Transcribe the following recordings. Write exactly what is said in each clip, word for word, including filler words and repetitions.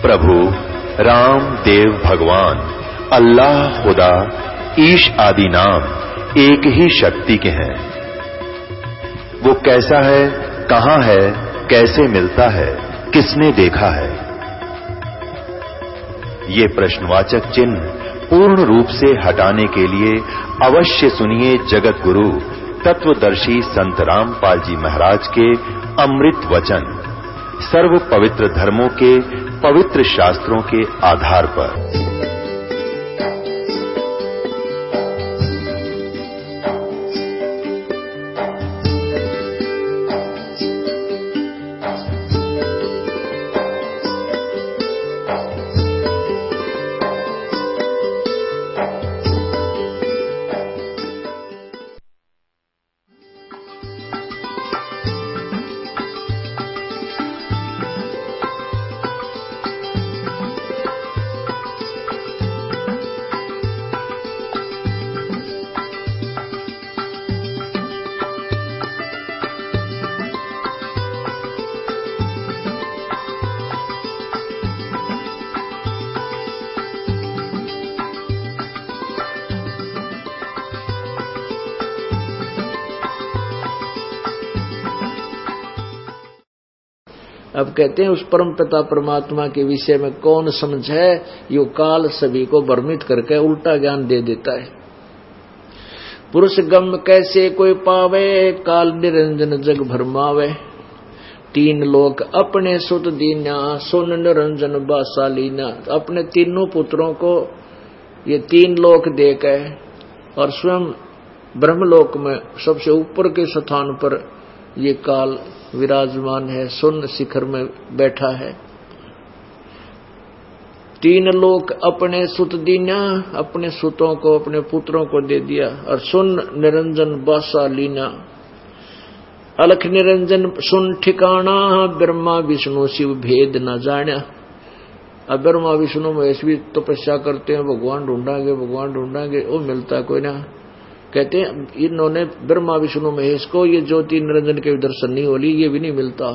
प्रभु राम देव भगवान अल्लाह खुदा ईश आदि नाम एक ही शक्ति के हैं। वो कैसा है, कहां है, कैसे मिलता है, किसने देखा है? ये प्रश्नवाचक चिन्ह पूर्ण रूप से हटाने के लिए अवश्य सुनिए जगत गुरु तत्वदर्शी संत रामपाल जी महाराज के अमृत वचन सर्व पवित्र धर्मों के पवित्र शास्त्रों के आधार पर। अब कहते हैं उस परम पिता परमात्मा के विषय में कौन समझे, यो काल सभी को भ्रमित करके उल्टा ज्ञान दे देता है। पुरुष गम कैसे कोई पावे, काल निरंजन जग भरमावे। तीन लोक अपने सुत दीना, सुन निरंजन बासालीना। अपने तीनों पुत्रों को ये तीन लोक देके और स्वयं ब्रह्मलोक में सबसे ऊपर के स्थान पर ये काल विराजमान है, सुन शिखर में बैठा है। तीन लोक अपने सुत दीना, अपने सुतों को अपने पुत्रों को दे दिया। और सुन निरंजन बासा लीना, अलख निरंजन सुन ठिकाना, ब्रह्मा विष्णु शिव भेद न जाना। अब ब्रह्मा विष्णु महेश भी तपस्या करते हैं, भगवान ढूंढांगे भगवान ढूंढांगे, वो मिलता कोई ना। कहते हैं इन्होंने ब्रह्मा विष्णु महेश को ये ज्योति निरंजन के दर्शन नहीं होली, ये भी नहीं मिलता।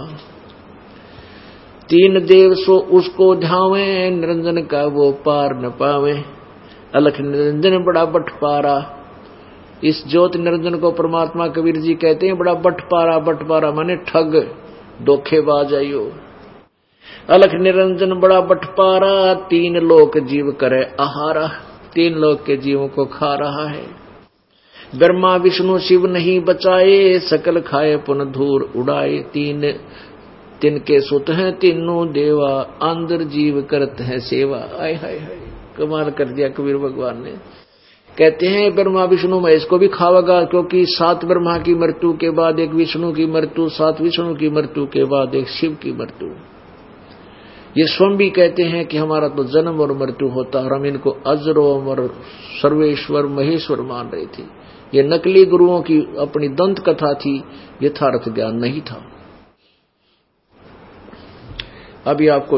तीन देव सो उसको ध्यावे, निरंजन का वो पार न पावे। अलख निरंजन बड़ा बटपारा, इस ज्योति निरंजन को परमात्मा कबीर जी कहते हैं बड़ा बटपारा। बटपारा माने ठग धोखेबाज आयो। अलख निरंजन बड़ा बटपारा, तीन लोक जीव करे आहारा। तीन लोक के जीवों को खा रहा है। ब्रह्मा विष्णु शिव नहीं बचाए, सकल खाए पुन धूर उड़ाए। तीन तिनके सुत हैं तीनों देवा, अंदर जीव करते हैं सेवा। आय हाय हाय, कमाल कर दिया कबीर भगवान ने। कहते हैं ब्रह्मा विष्णु महेश को भी खावेगा, क्योंकि सात ब्रह्मा की मृत्यु के बाद एक विष्णु की मृत्यु, सात विष्णु की मृत्यु के बाद एक शिव की मृत्यु। ये स्वयं भी कहते हैं कि हमारा तो जन्म और मृत्यु होता, और हम इनको अजरो अमर सर्वेश्वर महेश्वर मान रहे थे। ये नकली गुरुओं की अपनी दंत कथा थी, यथार्थ ज्ञान नहीं था। अभी आपको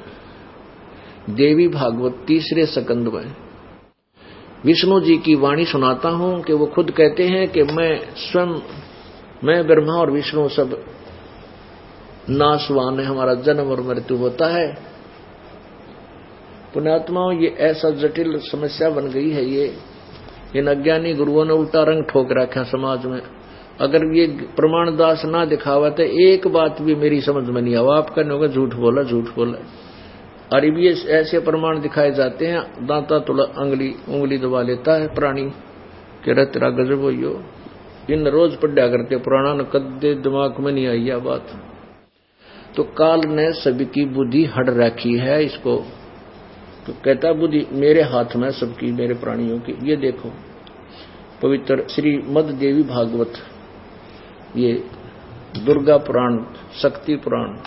देवी भागवत तीसरे सकंद में विष्णु जी की वाणी सुनाता हूं कि वो खुद कहते हैं कि मैं स्वयं, मैं ब्रह्मा और विष्णु सब नाशवान है, हमारा जन्म और मृत्यु होता है। पुण्यात्माओं, ये ऐसा जटिल समस्या बन गई है, ये इन अज्ञानी गुरुओं ने उल्टा रंग ठोक रखा समाज में। अगर ये प्रमाण दास ना दिखावा तो एक बात भी मेरी समझ में नहीं आवा, आप कहने होगा झूठ बोला झूठ बोला। और ये ऐसे प्रमाण दिखाए जाते हैं, दांता तुला अंगली उंगली दबा लेता है प्राणी के रह तेरा गजब हो। इन रोज पढ़ा करते पुराना न कदे दिमाग में नहीं आई बात। तो काल ने सभी की बुद्धि हट रखी है इसको। तो कहता बुद्धि मेरे हाथ में सबकी, मेरे प्राणियों की। ये देखो पवित्र श्री मद देवी भागवत, ये दुर्गा पुराण, शक्ति पुराण,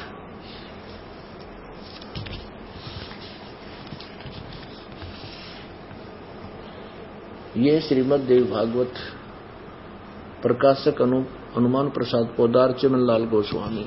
ये श्रीमद देवी भागवत, प्रकाशक अनु हनुमान प्रसाद पोदार चिमन लाल गोस्वामी।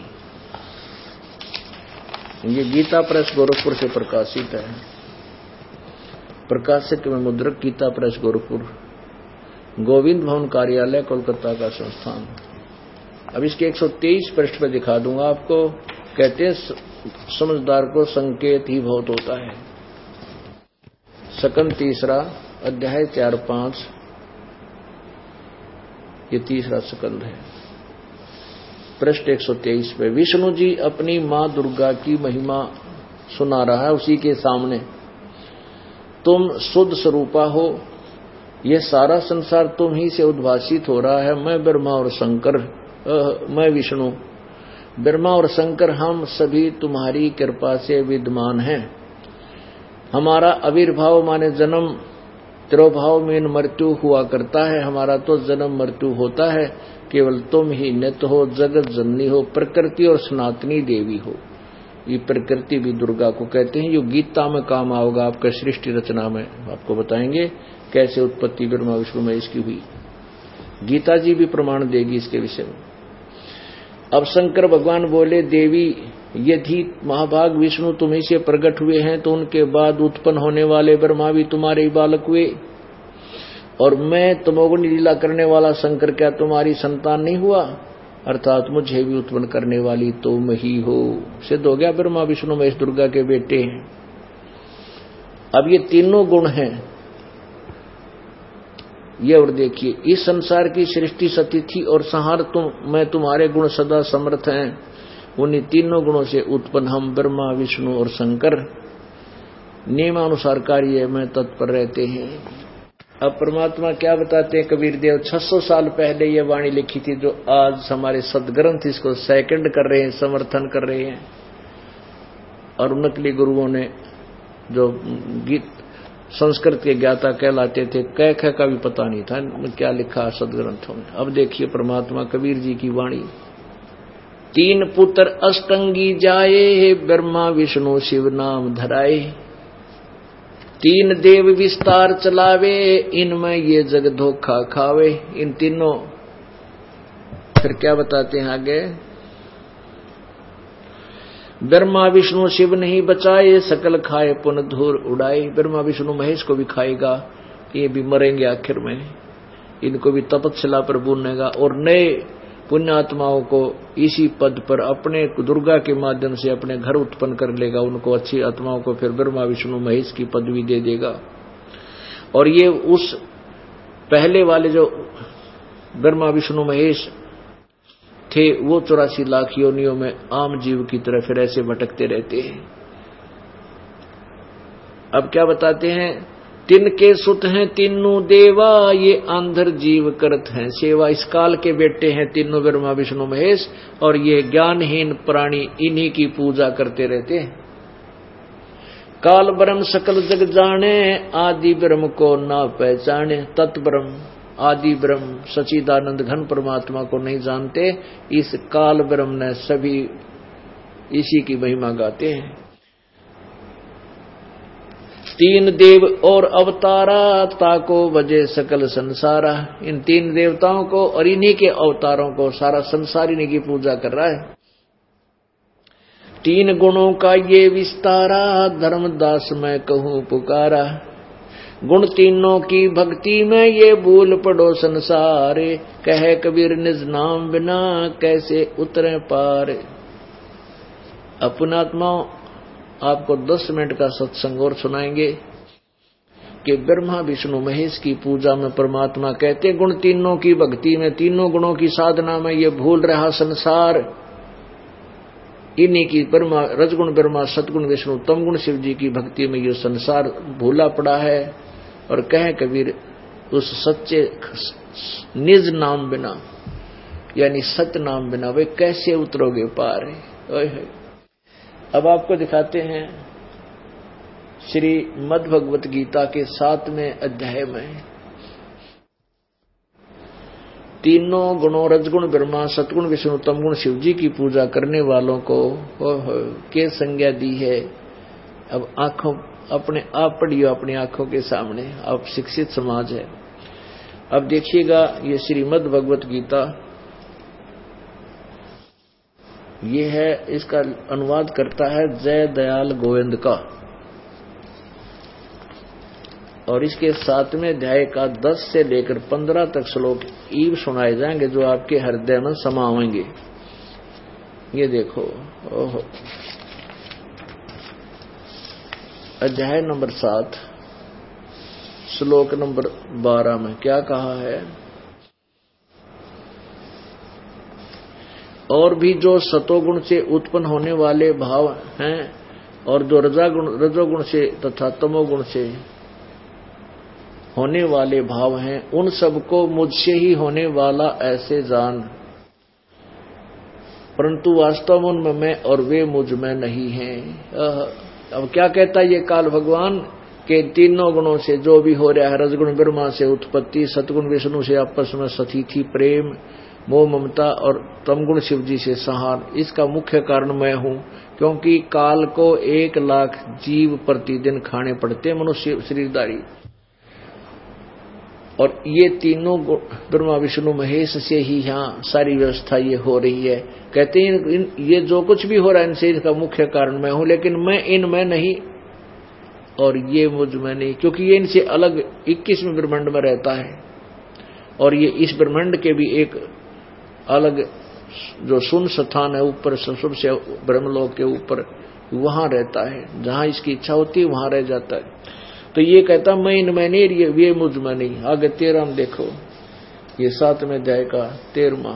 ये गीता प्रेस गोरखपुर से प्रकाशित है। प्रकाशक में मुद्रक गीता प्रेस गोरखपुर, गोविंद भवन कार्यालय कोलकाता का संस्थान। अब इसके एक सौ तेईस पृष्ठ पे दिखा दूंगा आपको। कहते हैं समझदार को संकेत ही बहुत होता है। सकंद तीसरा, अध्याय चार पांच, ये तीसरा सकंद है, पृष्ठ एक सौ तेईस पे। विष्णु जी अपनी मां दुर्गा की महिमा सुना रहा है उसी के सामने। तुम शुद्ध स्वरूपा हो, यह सारा संसार तुम ही से उद्भासित हो रहा है। मैं ब्रह्मा और शंकर, मैं विष्णु, ब्रह्मा और शंकर हम सभी तुम्हारी कृपा से विद्यमान हैं। हमारा आविर्भाव माने जन्म, तिरोभाव में मृत्यु हुआ करता है। हमारा तो जन्म मृत्यु होता है, केवल तुम ही नित्य हो, जगत जननी हो, प्रकृति और सनातनी देवी हो। ये प्रकृति भी दुर्गा को कहते हैं। ये गीता में काम आओगा, आपका सृष्टि रचना में आपको बताएंगे कैसे उत्पत्ति ब्रह्मा विष्णु महेश की हुई। गीता जी भी प्रमाण देगी इसके विषय में। अब शंकर भगवान बोले, देवी यदि महाभाग विष्णु तुम्ही से प्रकट हुए हैं तो उनके बाद उत्पन्न होने वाले ब्रह्मा भी तुम्हारे ही बालक हुए, और मैं तमोगुण लीला करने वाला शंकर क्या तुम्हारी संतान नहीं हुआ? अर्थात मुझे भी उत्पन्न करने वाली तुम ही हो। सिद्ध हो गया ब्रह्मा विष्णु महेश दुर्गा के बेटे हैं। अब ये तीनों गुण हैं ये, और देखिए इस संसार की सृष्टि सतिथि और संहार तुम मैं तुम्हारे गुण सदा समर्थ हैं। उन्हीं तीनों गुणों से उत्पन्न हम ब्रह्मा विष्णु और शंकर नियमानुसार कार्य में तत्पर रहते हैं। अब परमात्मा क्या बताते हैं कबीर देव, छह सौ साल पहले ये वाणी लिखी थी जो आज हमारे सदग्रंथ इसको सेकंड कर रहे हैं, समर्थन कर रहे हैं। और नकली गुरुओं ने जो गीत संस्कृत के ज्ञाता कहलाते थे, कह कह का भी पता नहीं था क्या लिखा सदग्रंथों में। अब देखिए परमात्मा कबीर जी की वाणी, तीन पुत्र अष्टंगी जाए, ब्रह्मा विष्णु शिव नाम धराए। तीन देव विस्तार चलावे, इनमें ये जग धोखा खावे। इन तीनों फिर क्या बताते हैं आगे, ब्रह्मा विष्णु शिव नहीं बचाए, सकल खाए पुन धूर उड़ाए। ब्रह्मा विष्णु महेश को भी खाएगा, ये भी मरेंगे आखिर में, इनको भी तपस्या पर बुनेगा, और नए पुण्यात्माओं को इसी पद पर अपने दुर्गा के माध्यम से अपने घर उत्पन्न कर लेगा। उनको अच्छी आत्माओं को फिर ब्रह्मा विष्णु महेश की पदवी दे देगा। और ये उस पहले वाले जो ब्रह्मा विष्णु महेश थे वो चौरासी लाख योनियों में आम जीव की तरह फिर ऐसे भटकते रहते हैं। अब क्या बताते हैं, तिनके सुत हैं तीनों देवा, ये आंधर जीव करत हैं सेवा। इस काल के बेटे हैं तीनों ब्रह्मा विष्णु महेश, और ये ज्ञानहीन प्राणी इन्हीं की पूजा करते रहते हैं। काल ब्रह्म सकल जग जाने, आदि ब्रह्म को ना पहचाने। तत्ब्रह्म आदि ब्रह्म सच्चिदानंद घन परमात्मा को नहीं जानते, इस काल ब्रह्म ने सभी इसी की महिमा गाते हैं। तीन देव और अवतारा, ताको वजह सकल संसारा। इन तीन देवताओं को और इन्हीं के अवतारों को सारा संसार इन्हीं की पूजा कर रहा है। तीन गुणों का ये विस्तारा, धर्मदास मैं कहूँ पुकारा। गुण तीनों की भक्ति में ये भूल पड़ो संसारे, कहे कबीर निज नाम बिना कैसे उतरे पार। अपनात्माओं आपको दस मिनट का सत्संग और सुनाएंगे कि ब्रह्मा विष्णु महेश की पूजा में परमात्मा कहते गुण तीनों की भक्ति में, तीनों गुणों की साधना में ये भूल रहा संसार। इन्हीं की ब्रह्मा रजगुण ब्रह्मा सतगुण विष्णु तमगुण शिव जी की भक्ति में ये संसार भूला पड़ा है। और कहे कबीर उस सच्चे निज नाम बिना यानी सत्य नाम बिना वे कैसे उतरोगे पार। अब आपको दिखाते हैं श्री मद् भगवत गीता के सातवें अध्याय में तीनों गुणों रजगुण ब्रह्मा सतगुण विष्णु तमगुण शिव जी की पूजा करने वालों को हो हो के संज्ञा दी है। अब आंखों अपने आप पढ़ियो अपनी आंखों के सामने, अब शिक्षित समाज है। अब देखिएगा ये श्रीमद् भगवत गीता, ये है इसका अनुवाद करता है जय दयाल गोविंद का, और इसके सातवें अध्याय का दस से लेकर पंद्रह तक श्लोक ईव सुनाए जाएंगे जो आपके हृदय में समावेंगे। ये देखो, ओहो, अध्याय नंबर सात श्लोक नंबर बारह में क्या कहा है? और भी जो सतोगुण से उत्पन्न होने वाले भाव हैं और जो रजागुण रजोगुण से तथा तमोगुण से होने वाले भाव हैं, उन सबको मुझसे ही होने वाला ऐसे जान, परंतु वास्तव में उनमें मैं और वे मुझ में नहीं हैं। अब क्या कहता है ये काल भगवान के तीनों गुणों से जो भी हो रहा है, रजगुण ब्रह्मा से उत्पत्ति, सतगुण विष्णु से आपस में सती थी प्रेम मोह ममता और तमगुण शिव जी से संहार, इसका मुख्य कारण मैं हूं, क्योंकि काल को एक लाख जीव प्रतिदिन खाने पड़ते मनुष्य शरीरधारी, और ये तीनों ब्रह्मा विष्णु महेश से ही यहाँ सारी व्यवस्था ये हो रही है। कहते हैं ये जो कुछ भी हो रहा है इनसे, इसका मुख्य कारण मैं हूं, लेकिन मैं इनमें नहीं और ये मुझ में नहीं, क्योंकि ये इनसे अलग इक्कीसवें ब्रह्मांड में रहता है और ये इस ब्रह्मांड के भी एक अलग जो शून्य स्थान है ऊपर सबसे ब्रह्मलोक के ऊपर, वहां रहता है, जहां इसकी इच्छा होती है वहां रह जाता है। तो ये कहता मैं इनमें नहीं, ये मुझ में नहीं। आगे तेरह में देखो, ये सातवें अध्याय का तेरहवां,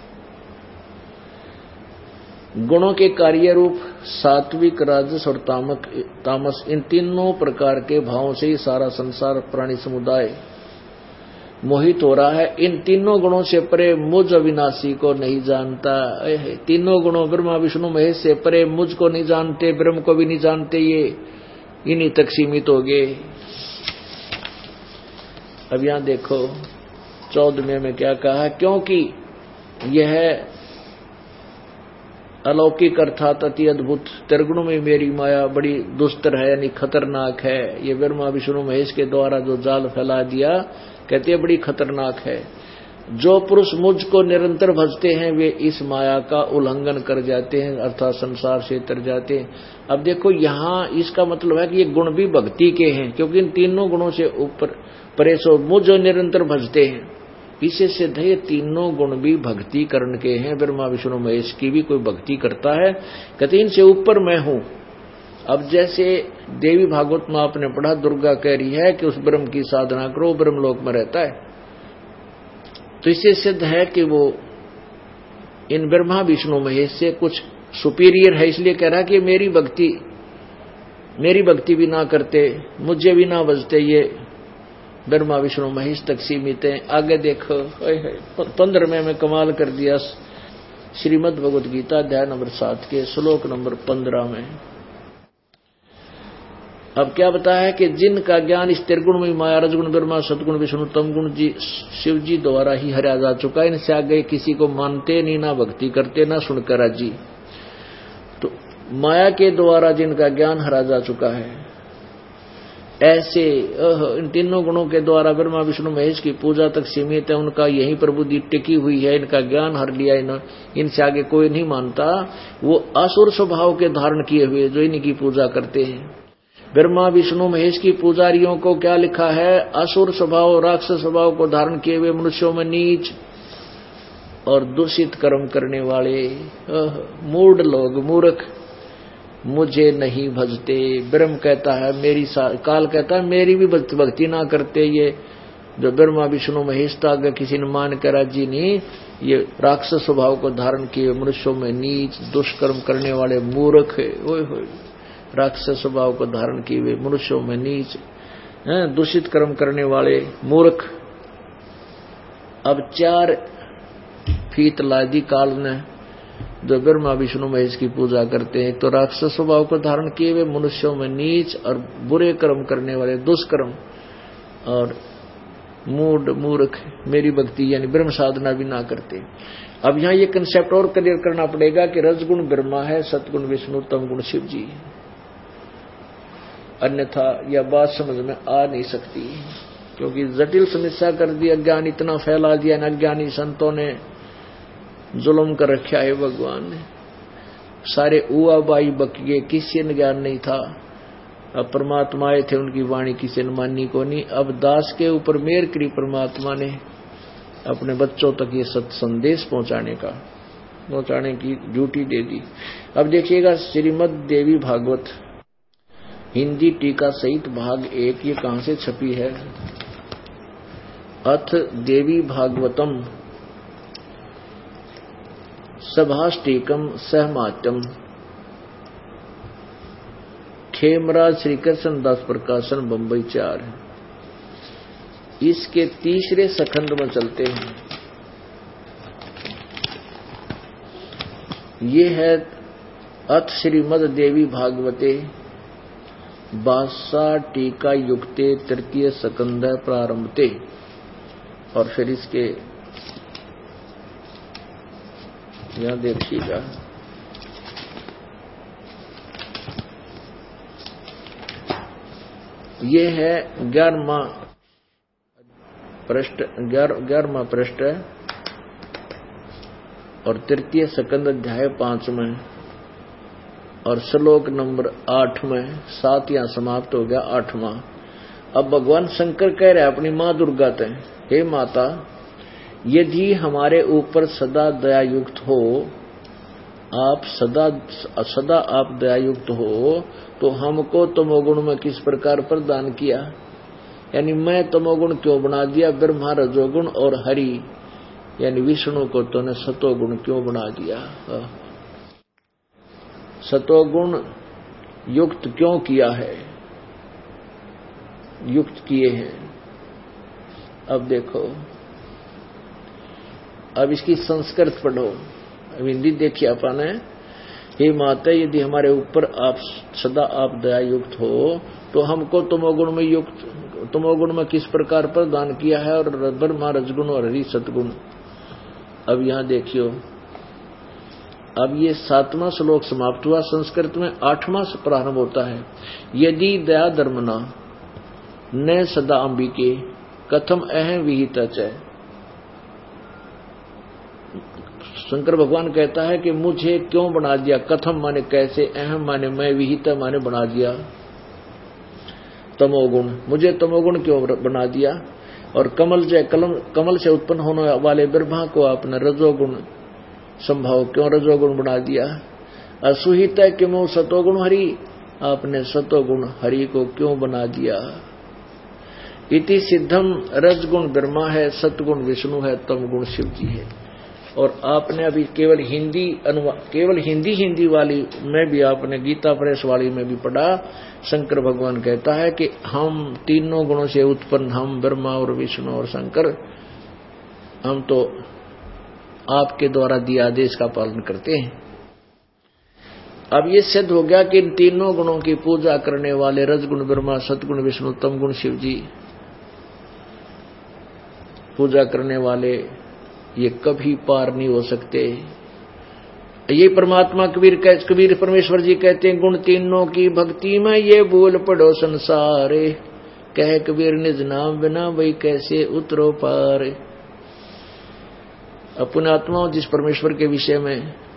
गुणों के कार्य रूप सात्विक राजस और तामक तामस, इन तीनों प्रकार के भावों से ही सारा संसार प्राणी समुदाय मोहित हो रहा है। इन तीनों गुणों से परे मुझ अविनाशी को नहीं जानता। तीनों गुणों ब्रह्मा विष्णु महेश से परे मुझ को नहीं जानते, ब्रह्म को भी नहीं जानते, ये इन्हीं तक सीमित हो गए। अब यहां देखो चौदहवें में क्या कहा, क्योंकि यह अलौकिक अर्थात अति अद्भुत त्रिगुण में मेरी माया बड़ी दुस्तर है, यानी खतरनाक है। ये ब्रह्मा विष्णु महेश के द्वारा जो जाल फैला दिया, कहते हैं बड़ी खतरनाक है। जो पुरुष मुझ को निरंतर भजते हैं वे इस माया का उल्लंघन कर जाते हैं, अर्थात संसार से तर जाते हैं। अब देखो यहाँ इसका मतलब है कि ये गुण भी भक्ति के हैं, क्योंकि इन तीनों गुणों से ऊपर परे सो मुझ जो निरंतर भजते हैं, इसे सिद्ध है ये तीनों गुण भी भक्ति करण के हैं। ब्रह्मा विष्णु महेश की भी कोई भक्ति करता है, कहते इनसे ऊपर मैं हूं। अब जैसे देवी भागवत में आपने पढ़ा, दुर्गा कह रही है कि उस ब्रह्म की साधना करो, ब्रह्मलोक में रहता है, तो इससे सिद्ध है कि वो इन ब्रह्मा विष्णु महेश से कुछ सुपीरियर है। इसलिए कह रहा कि मेरी भक्ति मेरी भक्ति भी ना करते, मुझे भी ना बजते, ये ब्रह्मा विष्णु महेश तक सीमित है। आगे देखो पंद्रहवें में कमाल कर दिया, श्रीमद् भगवद गीता अध्याय नंबर सात के श्लोक नंबर पंद्रह में अब क्या बताया है कि जिनका ज्ञान इस त्रिगुण में माया रजगुण ब्रह्मा सतगुण विष्णु तमगुण जी शिव जी द्वारा ही हरा जा चुका है, इनसे आगे किसी को मानते नहीं, ना भक्ति करते, ना सुनकर राजी। तो माया के द्वारा जिनका ज्ञान हरा जा चुका है, ऐसे इन तीनों गुणों के द्वारा ब्रह्मा विष्णु महेश की पूजा तक सीमित है, उनका यही प्रबुद्धि टिकी हुई है, इनका ज्ञान हर लिया, इन, इनसे आगे कोई नहीं मानता। वो असुर स्वभाव के धारण किए हुए जो इनकी पूजा करते हैं। ब्रह्मा विष्णु महेश की पुजारियों को क्या लिखा है, असुर स्वभाव राक्षस स्वभाव को धारण किए हुए मनुष्यों में नीच और दूषित कर्म करने वाले मूढ़ लोग, मूर्ख, मुझे नहीं भजते। ब्रह्म कहता है मेरी, काल कहता है मेरी भी भक्ति ना करते। ये जो ब्रह्मा विष्णु महेश था, अगर किसी ने मान कर राजी नहीं, ये राक्षस स्वभाव को धारण किए मनुष्यों में नीच दुष्कर्म करने वाले मूर्ख, ओए होए, राक्षस स्वभाव को धारण किए हुए मनुष्यों में नीच दूषित कर्म करने वाले मूर्ख। अब चार फीत लादी काल ने जो ब्रह्मा विष्णु महेश की पूजा करते हैं, तो राक्षस स्वभाव को धारण किए हुए मनुष्यों में नीच और बुरे कर्म करने वाले दुष्कर्म, और मूढ़ मूर्ख मेरी भक्ति यानी ब्रह्म साधना भी ना करते। अब यहाँ ये कंसेप्ट और क्लियर करना पड़ेगा कि रजगुण ब्रह्मा है, सतगुण विष्णु, तमगुण शिव जी, अन्यथा यह बात समझ में आ नहीं सकती, क्योंकि जटिल समस्या कर दी, अज्ञान इतना फैला दिया, अज्ञानी संतों ने जुल्म कर रखा है। भगवान ने सारे उआ बाई बकिए, किसी ने ज्ञान नहीं था। अब परमात्मा आए थे, उनकी वाणी किसी ने मानी को नहीं। अब दास के ऊपर मेहर करी परमात्मा ने अपने बच्चों तक ये सत संदेश पहुंचाने का। पहुंचाने की ड्यूटी दे दी। अब देखिएगा श्रीमद देवी भागवत हिंदी टीका सहित भाग एक, ये कहां से छपी है? अथ देवी भागवतम सभाष्टीकम सहमात्यम, खेमराज श्री कृष्ण दास प्रकाशन, बंबई चार। इसके तीसरे सखंड में चलते हैं। ये है अथ श्रीमद देवी भागवते बासा टीका युक्ते तृतीय सकंद प्रारंभते, और फिर इसके यहां देखिएगा ये है ग्यारहवा पृष्ठ, ग्यारहवा पृष्ठ और तृतीय सकंद अध्याय पांच में और श्लोक नंबर आठ में। सात यहां समाप्त हो गया, आठवां। अब भगवान शंकर कह रहे अपनी मां दुर्गा से, हे माता, यदि हमारे ऊपर सदा दयायुक्त हो, आप सदा सदा आप दयायुक्त हो, तो हमको तमोगुण में किस प्रकार प्रदान किया? यानी मैं तमोगुण क्यों बना दिया? ब्रह्मा रजोगुण और हरि यानी विष्णु को तूने सतोगुण क्यों बना दिया? सतोगुण युक्त क्यों किया है? युक्त किए हैं। अब देखो, अब इसकी संस्कृत पढ़ो। अब हिंदी देखिए अपन है, हे माता, यदि हमारे ऊपर आप सदा आप दया युक्त हो, तो हमको तमोगुण में युक्त तमोगुण में किस प्रकार प्रदान किया है? और ब्रह्मा रजगुण और हरि सतगुण। अब यहां देखियो, अब ये सातवां श्लोक समाप्त हुआ। संस्कृत में आठवां से प्रारंभ होता है। यदि दया धर्मना न सदा अंबिके कथम अहम विहित च। शंकर भगवान कहता है कि मुझे क्यों बना दिया? कथम माने कैसे, अहम माने मैं, विहित माने बना दिया तमोगुण। मुझे तमोगुण क्यों बना दिया? और कमल जय कलम कमल से उत्पन्न होने वाले ब्रह्मा को आपने रजोगुण संभाव क्यों रजोगुण बना दिया? असुहित क्यों सतोगुण हरि, आपने सतोगुण हरि को क्यों बना दिया? इति सिद्धम, रजगुण ब्रह्मा है, सतगुण विष्णु है, तमगुण शिव जी है। और आपने अभी केवल हिंदी केवल हिंदी हिंदी वाली में भी आपने गीता प्रेस वाली में भी पढ़ा। शंकर भगवान कहता है कि हम तीनों गुणों से उत्पन्न, हम ब्रह्मा और विष्णु और शंकर, हम तो आपके द्वारा दिए आदेश का पालन करते हैं। अब ये सिद्ध हो गया कि इन तीनों गुणों की पूजा करने वाले रजगुण ब्रह्मा, सतगुण विष्णु, तमगुण शिव जी, पूजा करने वाले ये कभी पार नहीं हो सकते। ये परमात्मा कबीर कबीर परमेश्वर जी कहते हैं, गुण तीनों की भक्ति में ये बोल पड़ो संसारे, कह कबीर निज नाम बिना वही कैसे उतरो पार। अपने आत्माओं जिस परमेश्वर के विषय में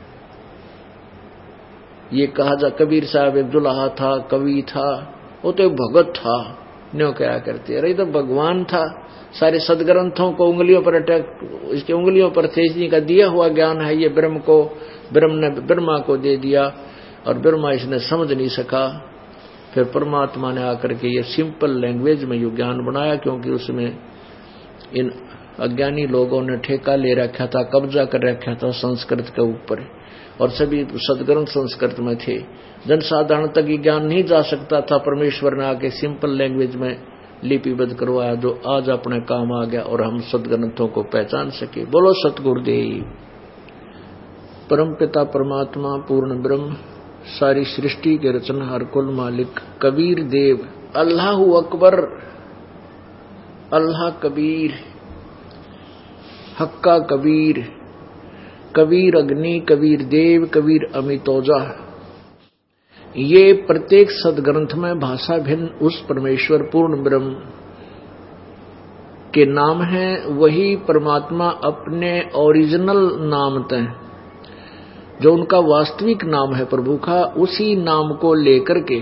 ये कहा जा, कबीर साहब एक दुल्हा था, कवि था, वो तो एक भगत था, न्यों क्या करते, अरे तो भगवान था। सारे सदग्रंथों को उंगलियों पर अटैक, इसके उंगलियों पर तेज जी का दिया हुआ ज्ञान है। ये ब्रह्म को ब्रह्म ने ब्रह्मा को दे दिया और ब्रह्मा इसने समझ नहीं सका। फिर परमात्मा ने आकर के ये सिंपल लैंग्वेज में ये ज्ञान बनाया, क्योंकि उसमें इन अज्ञानी लोगों ने ठेका ले रखा था, कब्जा कर रखा था संस्कृत के ऊपर, और सभी सदग्रंथ संस्कृत में थे। जनसाधारण तक ये ज्ञान नहीं जा सकता था। परमेश्वर ने आके सिंपल लैंग्वेज में लिपिबद्ध करवाया, जो आज अपने काम आ गया और हम सदग्रंथों को पहचान सके। बोलो सतगुरुदेव। परमपिता परमात्मा पूर्ण ब्रह्म, सारी सृष्टि के रचनहार कुल मालिक कबीर देव, अल्लाह अकबर, अल्लाह कबीर, हक्का कबीर, कबीर अग्नि, कबीर देव, कबीर अमितौजा। ये प्रत्येक सदग्रंथ में भाषा भिन्न उस परमेश्वर पूर्ण ब्रह्म के नाम हैं। वही परमात्मा अपने ओरिजिनल नाम तय, जो उनका वास्तविक नाम है प्रभु का, उसी नाम को लेकर के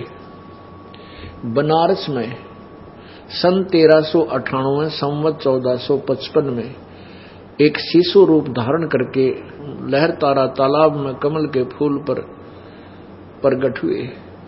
बनारस में सन तेरह सौ अठानवे संवत चौदह सौ पचपन में एक शिशु रूप धारण करके लहर तारा तालाब में कमल के फूल पर प्रकट हुए।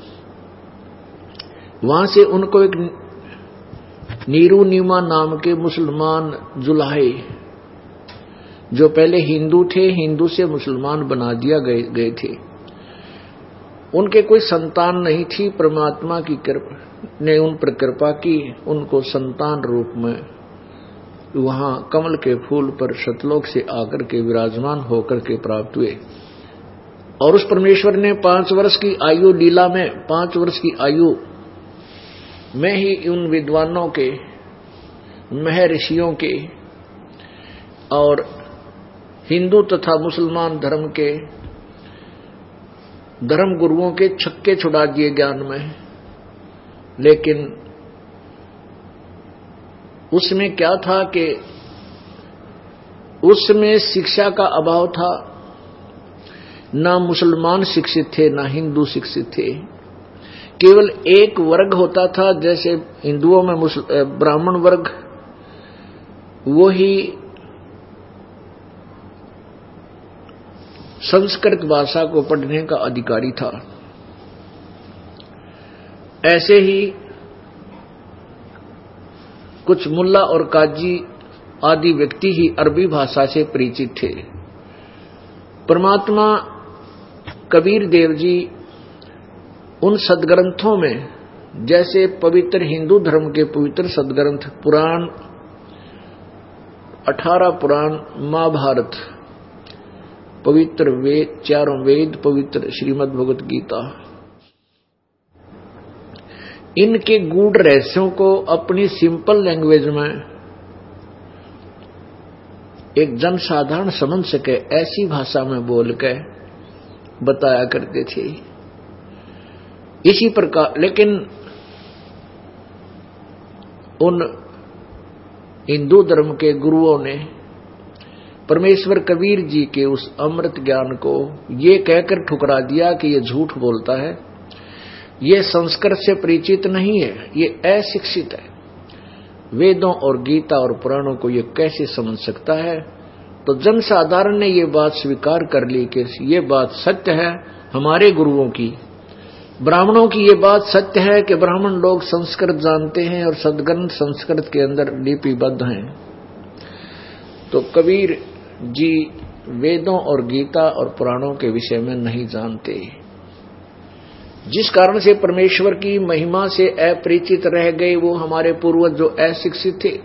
वहां से उनको एक नीरू नीमा नाम के मुसलमान जुलाहे, जो पहले हिंदू थे, हिंदू से मुसलमान बना दिया गए गए थे। उनके कोई संतान नहीं थी। परमात्मा की कृपा ने उन पर कृपा की, उनको संतान रूप में वहां कमल के फूल पर सतलोक से आकर के विराजमान होकर के प्राप्त हुए। और उस परमेश्वर ने पांच वर्ष की आयु लीला में, पांच वर्ष की आयु में ही उन विद्वानों के, महर्षियों के और हिंदू तथा मुसलमान धर्म के धर्म गुरुओं के छक्के छुड़ा दिए ज्ञान में। लेकिन उसमें क्या था कि उसमें शिक्षा का अभाव था। ना मुसलमान शिक्षित थे, ना हिंदू शिक्षित थे। केवल एक वर्ग होता था, जैसे हिंदुओं में ब्राह्मण वर्ग, वो ही संस्कृत भाषा को पढ़ने का अधिकारी था। ऐसे ही कुछ मुल्ला और काजी आदि व्यक्ति ही अरबी भाषा से परिचित थे। परमात्मा कबीर देव जी उन सदग्रंथों में, जैसे पवित्र हिंदू धर्म के पवित्र सदग्रंथ पुराण, अठारह पुराण, महाभारत, पवित्र वेद, चारों वेद, पवित्र श्रीमद् भगवत गीता, इनके गूढ़ रहस्यों को अपनी सिंपल लैंग्वेज में एक जनसाधारण समझ सके ऐसी भाषा में बोल के बताया करते थे। इसी प्रकार लेकिन उन हिंदू धर्म के गुरुओं ने परमेश्वर कबीर जी के उस अमृत ज्ञान को ये कहकर ठुकरा दिया कि ये झूठ बोलता है, ये संस्कृत से परिचित नहीं है, ये अशिक्षित है, वेदों और गीता और पुराणों को ये कैसे समझ सकता है। तो जनसाधारण ने ये बात स्वीकार कर ली कि ये बात सत्य है। हमारे गुरुओं की, ब्राह्मणों की ये बात सत्य है कि ब्राह्मण लोग संस्कृत जानते हैं और सदग्रंथ संस्कृत के अंदर लिपिबद्ध हैं। तो कबीर जी वेदों और गीता और पुराणों के विषय में नहीं जानते, जिस कारण से परमेश्वर की महिमा से अपरिचित रह गए वो हमारे पूर्वज जो अशिक्षित थे।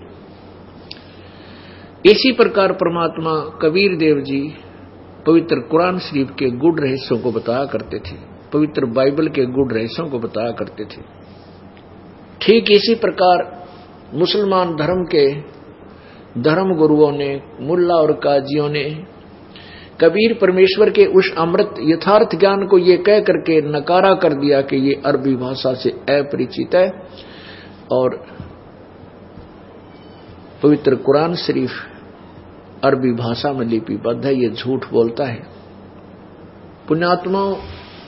इसी प्रकार परमात्मा कबीर देव जी पवित्र कुरान शरीफ के गूढ़ रहस्यों को बताया करते थे, पवित्र बाइबल के गूढ़ रहस्यों को बताया करते थे। ठीक इसी प्रकार मुसलमान धर्म के धर्म गुरुओं ने, मुल्ला और काजियों ने कबीर परमेश्वर के उस अमृत यथार्थ ज्ञान को ये कह करके नकारा कर दिया कि ये अरबी भाषा से अपरिचित है और पवित्र कुरान शरीफ अरबी भाषा में लिपिबद्ध है, ये झूठ बोलता है। पुण्यात्माओं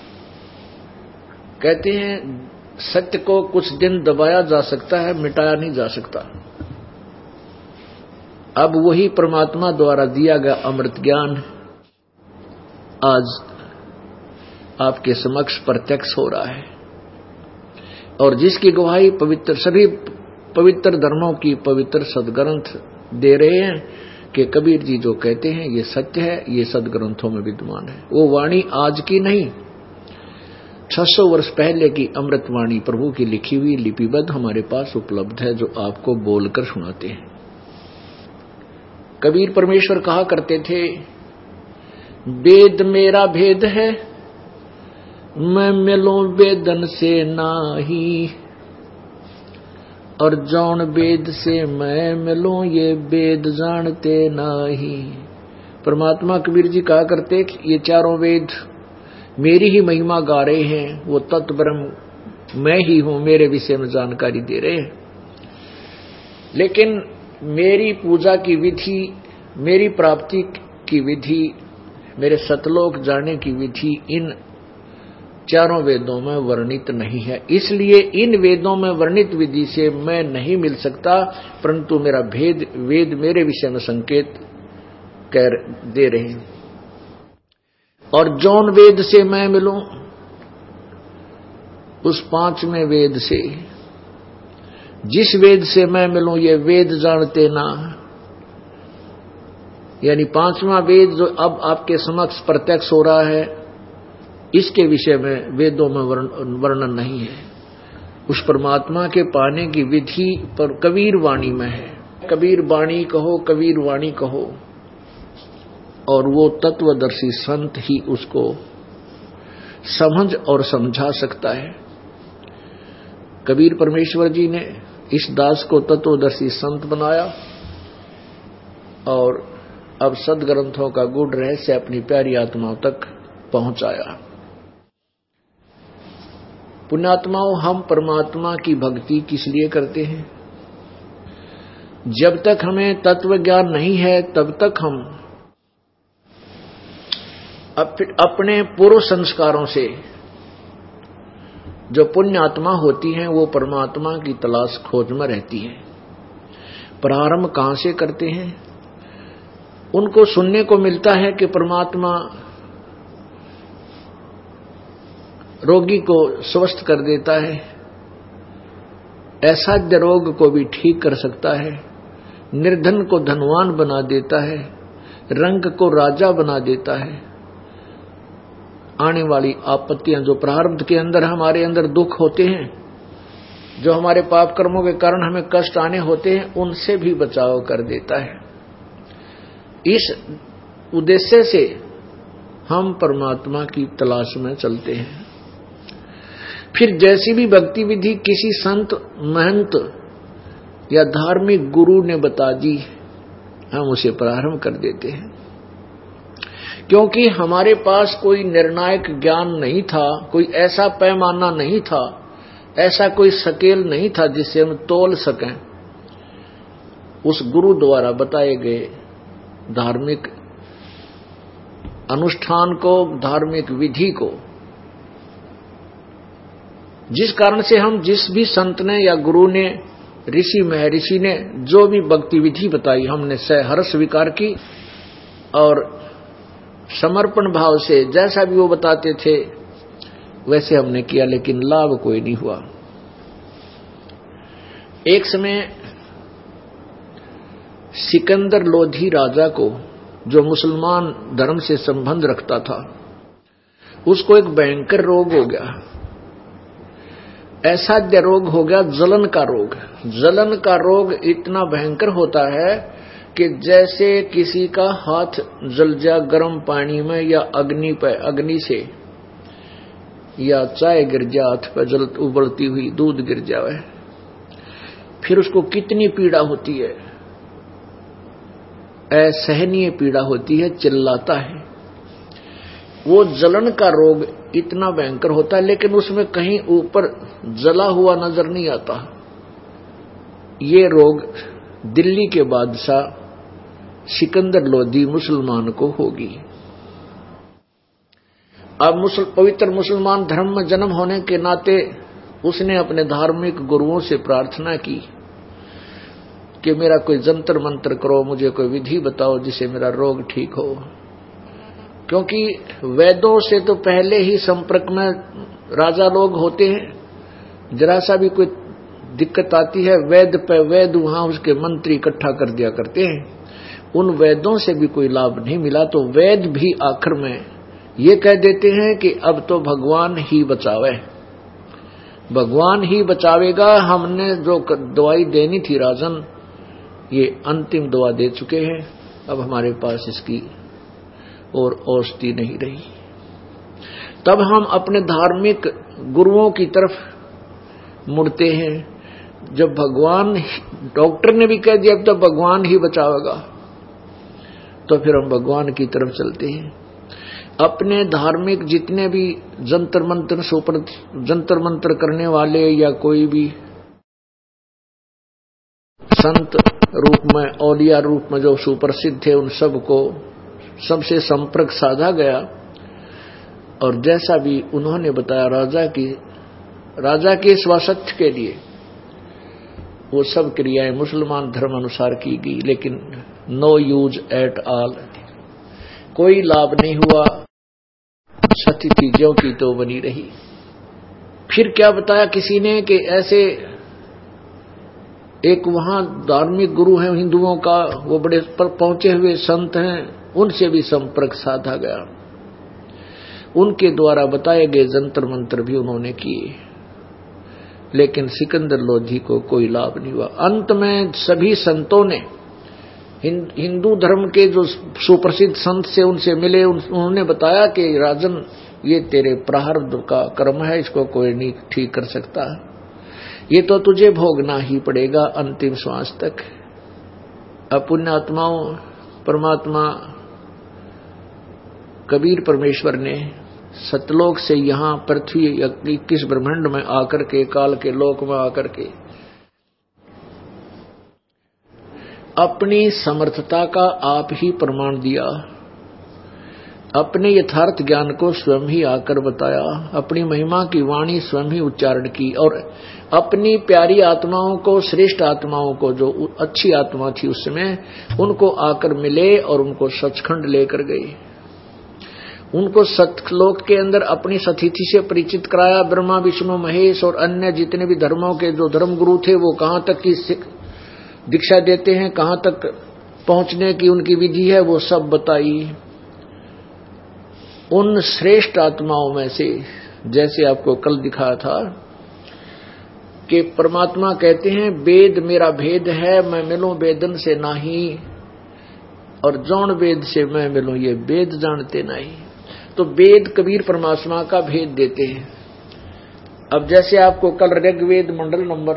कहते हैं सत्य को कुछ दिन दबाया जा सकता है, मिटाया नहीं जा सकता। अब वही परमात्मा द्वारा दिया गया अमृत ज्ञान आज आपके समक्ष प्रत्यक्ष हो रहा है और जिसकी गवाही पवित्र सभी पवित्र धर्मों की पवित्र सदग्रंथ दे रहे हैं कि कबीर जी जो कहते हैं ये सत्य है, ये सदग्रंथों में विद्यमान है। वो वाणी आज की नहीं, छह सौ वर्ष पहले की अमृत वाणी प्रभु की लिखी हुई लिपिबद्ध हमारे पास उपलब्ध है, जो आपको बोलकर सुनाते हैं। कबीर परमेश्वर कहा करते थे, वेद मेरा भेद है, मैं मिलूं वेदन से नाही, और जौन वेद से मैं मिलूं ये वेद जानते नाही। परमात्मा कबीर जी कहा करते कि ये चारों वेद मेरी ही महिमा गा रहे हैं, वो तत्व ब्रह्म मैं ही हूं, मेरे विषय में जानकारी दे रहे हैं। लेकिन मेरी पूजा की विधि, मेरी प्राप्ति की विधि, मेरे सतलोक जाने की विधि इन चारों वेदों में वर्णित नहीं है। इसलिए इन वेदों में वर्णित विधि से मैं नहीं मिल सकता, परंतु मेरा भेद वेद मेरे विषय में संकेत कह दे रहे हैं। और जौन वेद से मैं मिलूं, उस पांचवें वेद से, जिस वेद से मैं मिलूं ये वेद जानते ना, यानी पांचवा वेद जो अब आपके समक्ष प्रत्यक्ष हो रहा है, इसके विषय में वेदों में वर्णन नहीं है। उस परमात्मा के पाने की विधि पर कबीर वाणी में है। कबीर वाणी कहो, कबीर वाणी कहो, और वो तत्वदर्शी संत ही उसको समझ और समझा सकता है। कबीर परमेश्वर जी ने इस दास को तत्वदर्शी संत बनाया और अब सदग्रंथों का गूढ़ रहस्य अपनी प्यारी आत्माओं तक पहुंचाया। पुण्यात्माओं, हम परमात्मा की भक्ति किस लिए करते हैं? जब तक हमें तत्व ज्ञान नहीं है तब तक हम अपने पूर्व संस्कारों से जो पुण्यात्मा होती हैं वो परमात्मा की तलाश खोज में रहती है। प्रारंभ कहां से करते हैं? उनको सुनने को मिलता है कि परमात्मा रोगी को स्वस्थ कर देता है, असाध्य रोग को भी ठीक कर सकता है, निर्धन को धनवान बना देता है, रंग को राजा बना देता है। आने वाली आपत्तियां जो प्रारब्ध के अंदर हमारे अंदर दुख होते हैं, जो हमारे पाप कर्मों के कारण हमें कष्ट आने होते हैं, उनसे भी बचाव कर देता है। इस उद्देश्य से हम परमात्मा की तलाश में चलते हैं। फिर जैसी भी भक्ति विधि किसी संत, महंत या धार्मिक गुरु ने बता दी, हम उसे प्रारंभ कर देते हैं, क्योंकि हमारे पास कोई निर्णायक ज्ञान नहीं था, कोई ऐसा पैमाना नहीं था, ऐसा कोई स्केल नहीं था जिससे हम तोल सकें उस गुरु द्वारा बताए गए धार्मिक अनुष्ठान को, धार्मिक विधि को। जिस कारण से हम जिस भी संत ने या गुरु ने, ऋषि महर्षि ने जो भी भक्ति विधि बताई, हमने सहर्ष स्वीकार की और समर्पण भाव से जैसा भी वो बताते थे वैसे हमने किया, लेकिन लाभ कोई नहीं हुआ। एक समय सिकंदर लोधी राजा को, जो मुसलमान धर्म से संबंध रखता था, उसको एक भयंकर रोग हो गया, असाध्य रोग हो गया, जलन का रोग। जलन का रोग इतना भयंकर होता है कि जैसे किसी का हाथ जल जा गर्म पानी में, या अग्नि पे, अग्नि से, या चाय गिर जा हाथ पे, जल उबलती हुई दूध गिर जाए, फिर उसको कितनी पीड़ा होती है, असहनीय पीड़ा होती है, चिल्लाता है। वो जलन का रोग इतना भयंकर होता है, लेकिन उसमें कहीं ऊपर जला हुआ नजर नहीं आता। ये रोग दिल्ली के बादशाह सिकंदर लोधी मुसलमान को होगी। अब मुसल, पवित्र मुसलमान धर्म में जन्म होने के नाते उसने अपने धार्मिक गुरुओं से प्रार्थना की कि मेरा कोई जंतर मंत्र करो, मुझे कोई विधि बताओ जिससे मेरा रोग ठीक हो। क्योंकि वैदों से तो पहले ही संपर्क में राजा लोग होते हैं, जरा सा भी कोई दिक्कत आती है, वैद पे वैद वहां उसके मंत्री इकट्ठा कर दिया करते हैं। उन वैदों से भी कोई लाभ नहीं मिला तो वैद भी आखिर में ये कह देते हैं कि अब तो भगवान ही बचावे, भगवान ही बचावेगा। हमने जो दवाई देनी थी राजन, ये अंतिम दवा दे चुके हैं, अब हमारे पास इसकी और औषधि नहीं रही। तब हम अपने धार्मिक गुरुओं की तरफ मुड़ते हैं। जब भगवान, डॉक्टर ने भी कह दिया अब तो भगवान ही बचावेगा, तो फिर हम भगवान की तरफ चलते हैं। अपने धार्मिक जितने भी जंतर मंत्र सुपर जंतर मंत्र करने वाले या कोई भी संत रूप में, औलिया रूप में जो सुप्रसिद्ध थे, उन सबको सबसे संपर्क साधा गया और जैसा भी उन्होंने बताया राजा की राजा के स्वास्थ्य के लिए वो सब क्रियाएं मुसलमान धर्म अनुसार की गई, लेकिन नो यूज एट ऑल, कोई लाभ नहीं हुआ, स्थिति ज्यों की तो बनी रही। फिर क्या बताया किसी ने कि ऐसे एक वहां धार्मिक गुरु हैं हिंदुओं का, वो बड़े पहुंचे हुए संत हैं, उनसे भी संपर्क साधा गया, उनके द्वारा बताए गए जंतर मंत्र भी उन्होंने किए, लेकिन सिकंदर लोधी को कोई लाभ नहीं हुआ। अंत में सभी संतों ने, हिंदू धर्म के जो सुप्रसिद्ध संत से उनसे मिले, उन्होंने बताया कि राजन ये तेरे प्रारब्ध का कर्म है, इसको कोई नहीं ठीक कर सकता, ये तो तुझे भोगना ही पड़ेगा अंतिम श्वास तक। अपुण्य आत्माओं, परमात्मा कबीर परमेश्वर ने सतलोक से यहाँ पृथ्वी इक्कीस ब्रह्मांड में आकर के, काल के लोक में आकर के अपनी समर्थता का आप ही प्रमाण दिया, अपने यथार्थ ज्ञान को स्वयं ही आकर बताया, अपनी महिमा की वाणी स्वयं ही उच्चारण की, और अपनी प्यारी आत्माओं को, श्रेष्ठ आत्माओं को, जो अच्छी आत्मा थी उस समय, उनको आकर मिले और उनको सचखंड लेकर गए। उनको सतलोक के अंदर अपनी सतिथि से परिचित कराया। ब्रह्मा, विष्णु, महेश और अन्य जितने भी धर्मों के जो धर्म गुरु थे, वो कहाँ तक की दीक्षा देते हैं, कहाँ तक पहुंचने की उनकी विधि है, वो सब बताई। उन श्रेष्ठ आत्माओं में से, जैसे आपको कल दिखाया था कि परमात्मा कहते हैं वेद मेरा भेद है, मैं मिलूं वेदन से नाही, और जौन वेद से मैं मिलूं ये वेद जानते नहीं। तो वेद कबीर परमात्मा का भेद देते हैं। अब जैसे आपको कल ऋग्वेद मंडल नंबर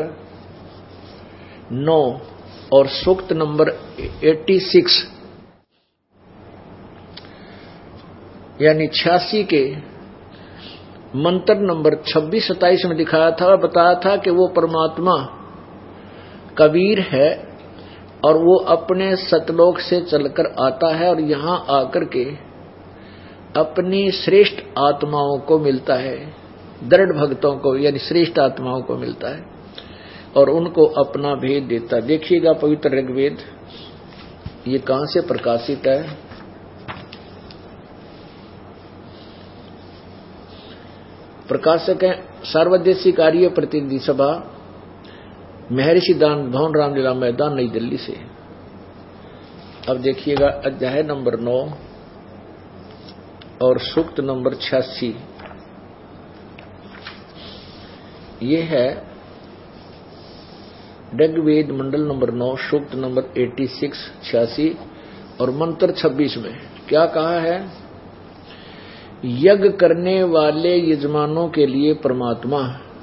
नौ और सूक्त नंबर छियासी यानी छियासी के मंत्र नंबर छब्बीस सत्ताईस में दिखाया था, बताया था कि वो परमात्मा कबीर है और वो अपने सतलोक से चलकर आता है और यहां आकर के अपनी श्रेष्ठ आत्माओं को मिलता है, दृढ़ भक्तों को यानी श्रेष्ठ आत्माओं को मिलता है और उनको अपना भेद देता। देखिएगा पवित्र ऋग्वेद, ये कहां से प्रकाशित है, प्रकाशक है सर्वदेशी कार्य प्रतिनिधि सभा, महर्षि दान भवन, रामलीला मैदान, नई दिल्ली से। अब देखिएगा अध्याय नंबर नौ और सूक्त नंबर छियासी, ये है ऋग्वेद मंडल नंबर नौ सूक्त नंबर छियासी, छियासी और मंत्र छब्बीस में क्या कहा है। यज्ञ करने वाले यजमानों के लिए परमात्मा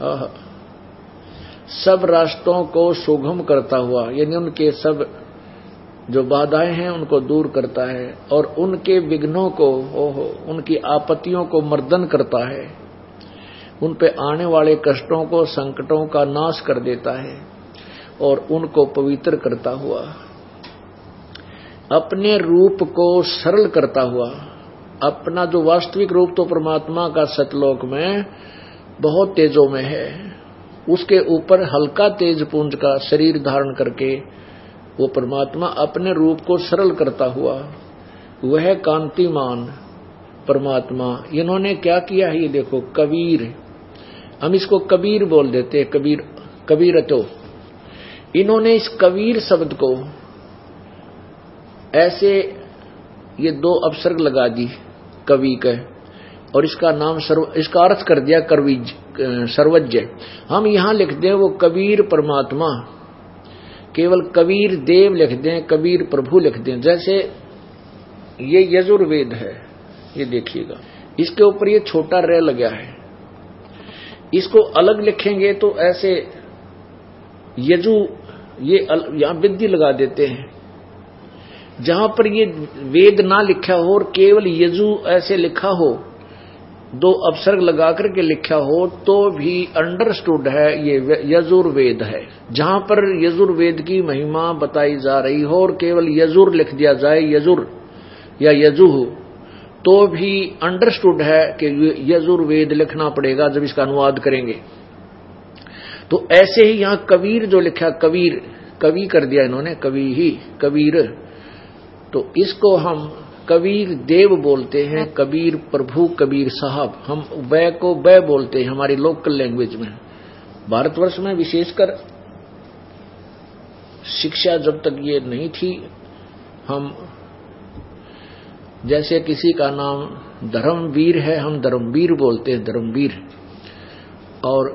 सब रास्तों को सुगम करता हुआ, यानी उनके सब जो बाधाएं हैं उनको दूर करता है और उनके विघ्नों को, ओहो, उनकी आपत्तियों को मर्दन करता है, उन पे आने वाले कष्टों को, संकटों का नाश कर देता है और उनको पवित्र करता हुआ, अपने रूप को सरल करता हुआ, अपना जो वास्तविक रूप तो परमात्मा का सतलोक में बहुत तेजों में है, उसके ऊपर हल्का तेज पुंज का शरीर धारण करके वो परमात्मा अपने रूप को सरल करता हुआ, वह कांतिमान परमात्मा, इन्होंने क्या किया है, ये देखो कबीर, हम इसको कबीर बोल देते हैं, कबीर कबीरतो, इन्होंने इस कबीर शब्द को ऐसे ये दो अपसर्ग लगा दी कवि का और इसका नाम सर्व, इसका अर्थ कर दिया करविज सर्वज्ञ। हम यहां लिख दें वो कबीर परमात्मा, केवल कबीर देव लिख दें, कबीर प्रभु लिख दें। जैसे ये यजुर्वेद है, ये देखिएगा, इसके ऊपर ये छोटा र लगा है, इसको अलग लिखेंगे तो ऐसे यजु, ये यहां विद्धि लगा देते हैं, जहां पर ये वेद ना लिखा हो और केवल यजु ऐसे लिखा हो, दो अपसर्ग लगा करके लिखा हो, तो भी अंडरस्टूड है ये यजुर्वेद है। जहां पर यजुर्वेद की महिमा बताई जा रही हो और केवल यजुर लिख दिया जाए, यजुर या यजुह, तो भी अंडरस्टूड है कि यजुर्वेद लिखना पड़ेगा जब इसका अनुवाद करेंगे। तो ऐसे ही यहां कबीर जो लिखा, कबीर कवि कर दिया इन्होंने, कवि ही कबीर, तो इसको हम कबीर देव बोलते हैं, कबीर प्रभु, कबीर साहब। हम बै को बै बोलते हैं हमारी लोकल लैंग्वेज में। भारतवर्ष में विशेषकर शिक्षा जब तक ये नहीं थी, हम जैसे किसी का नाम धर्मवीर है, हम धर्मवीर बोलते हैं, धर्मवीर। और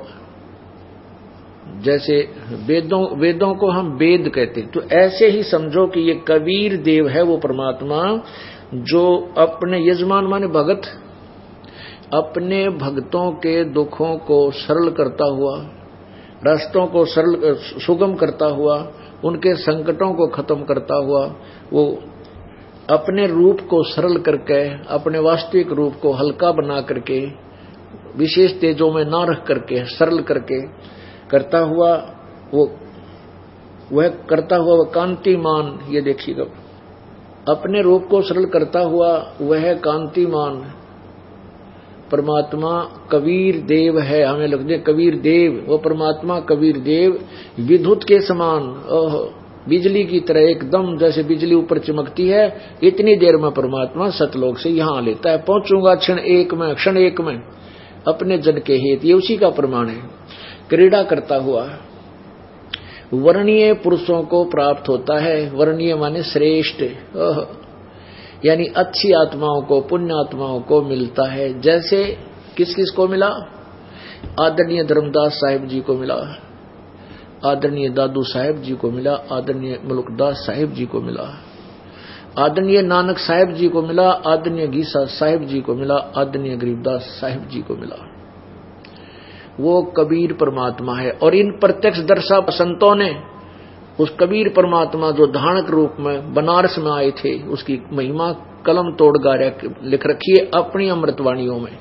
जैसे वेदों वेदों को हम वेद कहते हैं, तो ऐसे ही समझो कि ये कबीर देव है वो परमात्मा जो अपने यजमान माने भगत, अपने भक्तों के दुखों को सरल करता हुआ, रास्तों को सरल सुगम करता हुआ, उनके संकटों को खत्म करता हुआ, वो अपने रूप को सरल करके, अपने वास्तविक रूप को हल्का बना करके, विशेष तेजों में ना रख करके, सरल करके करता हुआ, वो वह करता हुआ वह कांतिमान, ये देखिएगा, अपने रूप को सरल करता हुआ वह कांतिमान परमात्मा कबीर देव है। हमें लगते हैं कबीर देव, वो परमात्मा कबीर देव विद्युत के समान, ओह बिजली की तरह एकदम, जैसे बिजली ऊपर चमकती है, इतनी देर में परमात्मा सतलोक से यहां लेता है। पहुंचूंगा क्षण एक में, क्षण एक में अपने जन के हित, ये उसी का प्रमाण है। क्रीड़ा करता हुआ वर्णीय पुरुषों को प्राप्त होता है। वर्णीय माने श्रेष्ठ, यानी अच्छी आत्माओं को, पुण्य आत्माओं को मिलता है। जैसे किस किस को मिला? आदरणीय धर्मदास साहिब जी को मिला, आदरणीय दादू साहिब जी को मिला, आदरणीय मलुकदास साहिब जी को मिला, आदरणीय नानक साहिब जी को मिला, आदरणीय गीसा साहिब जी को मिला, आदरणीय गरीबदास साहिब जी को मिला। वो कबीर परमात्मा है। और इन प्रत्यक्ष दर्शा संतों ने उस कबीर परमात्मा जो धानक रूप में बनारस में आए थे, उसकी महिमा कलम तोड़ गारे लिख रखी है अपनी अमृतवाणियों में।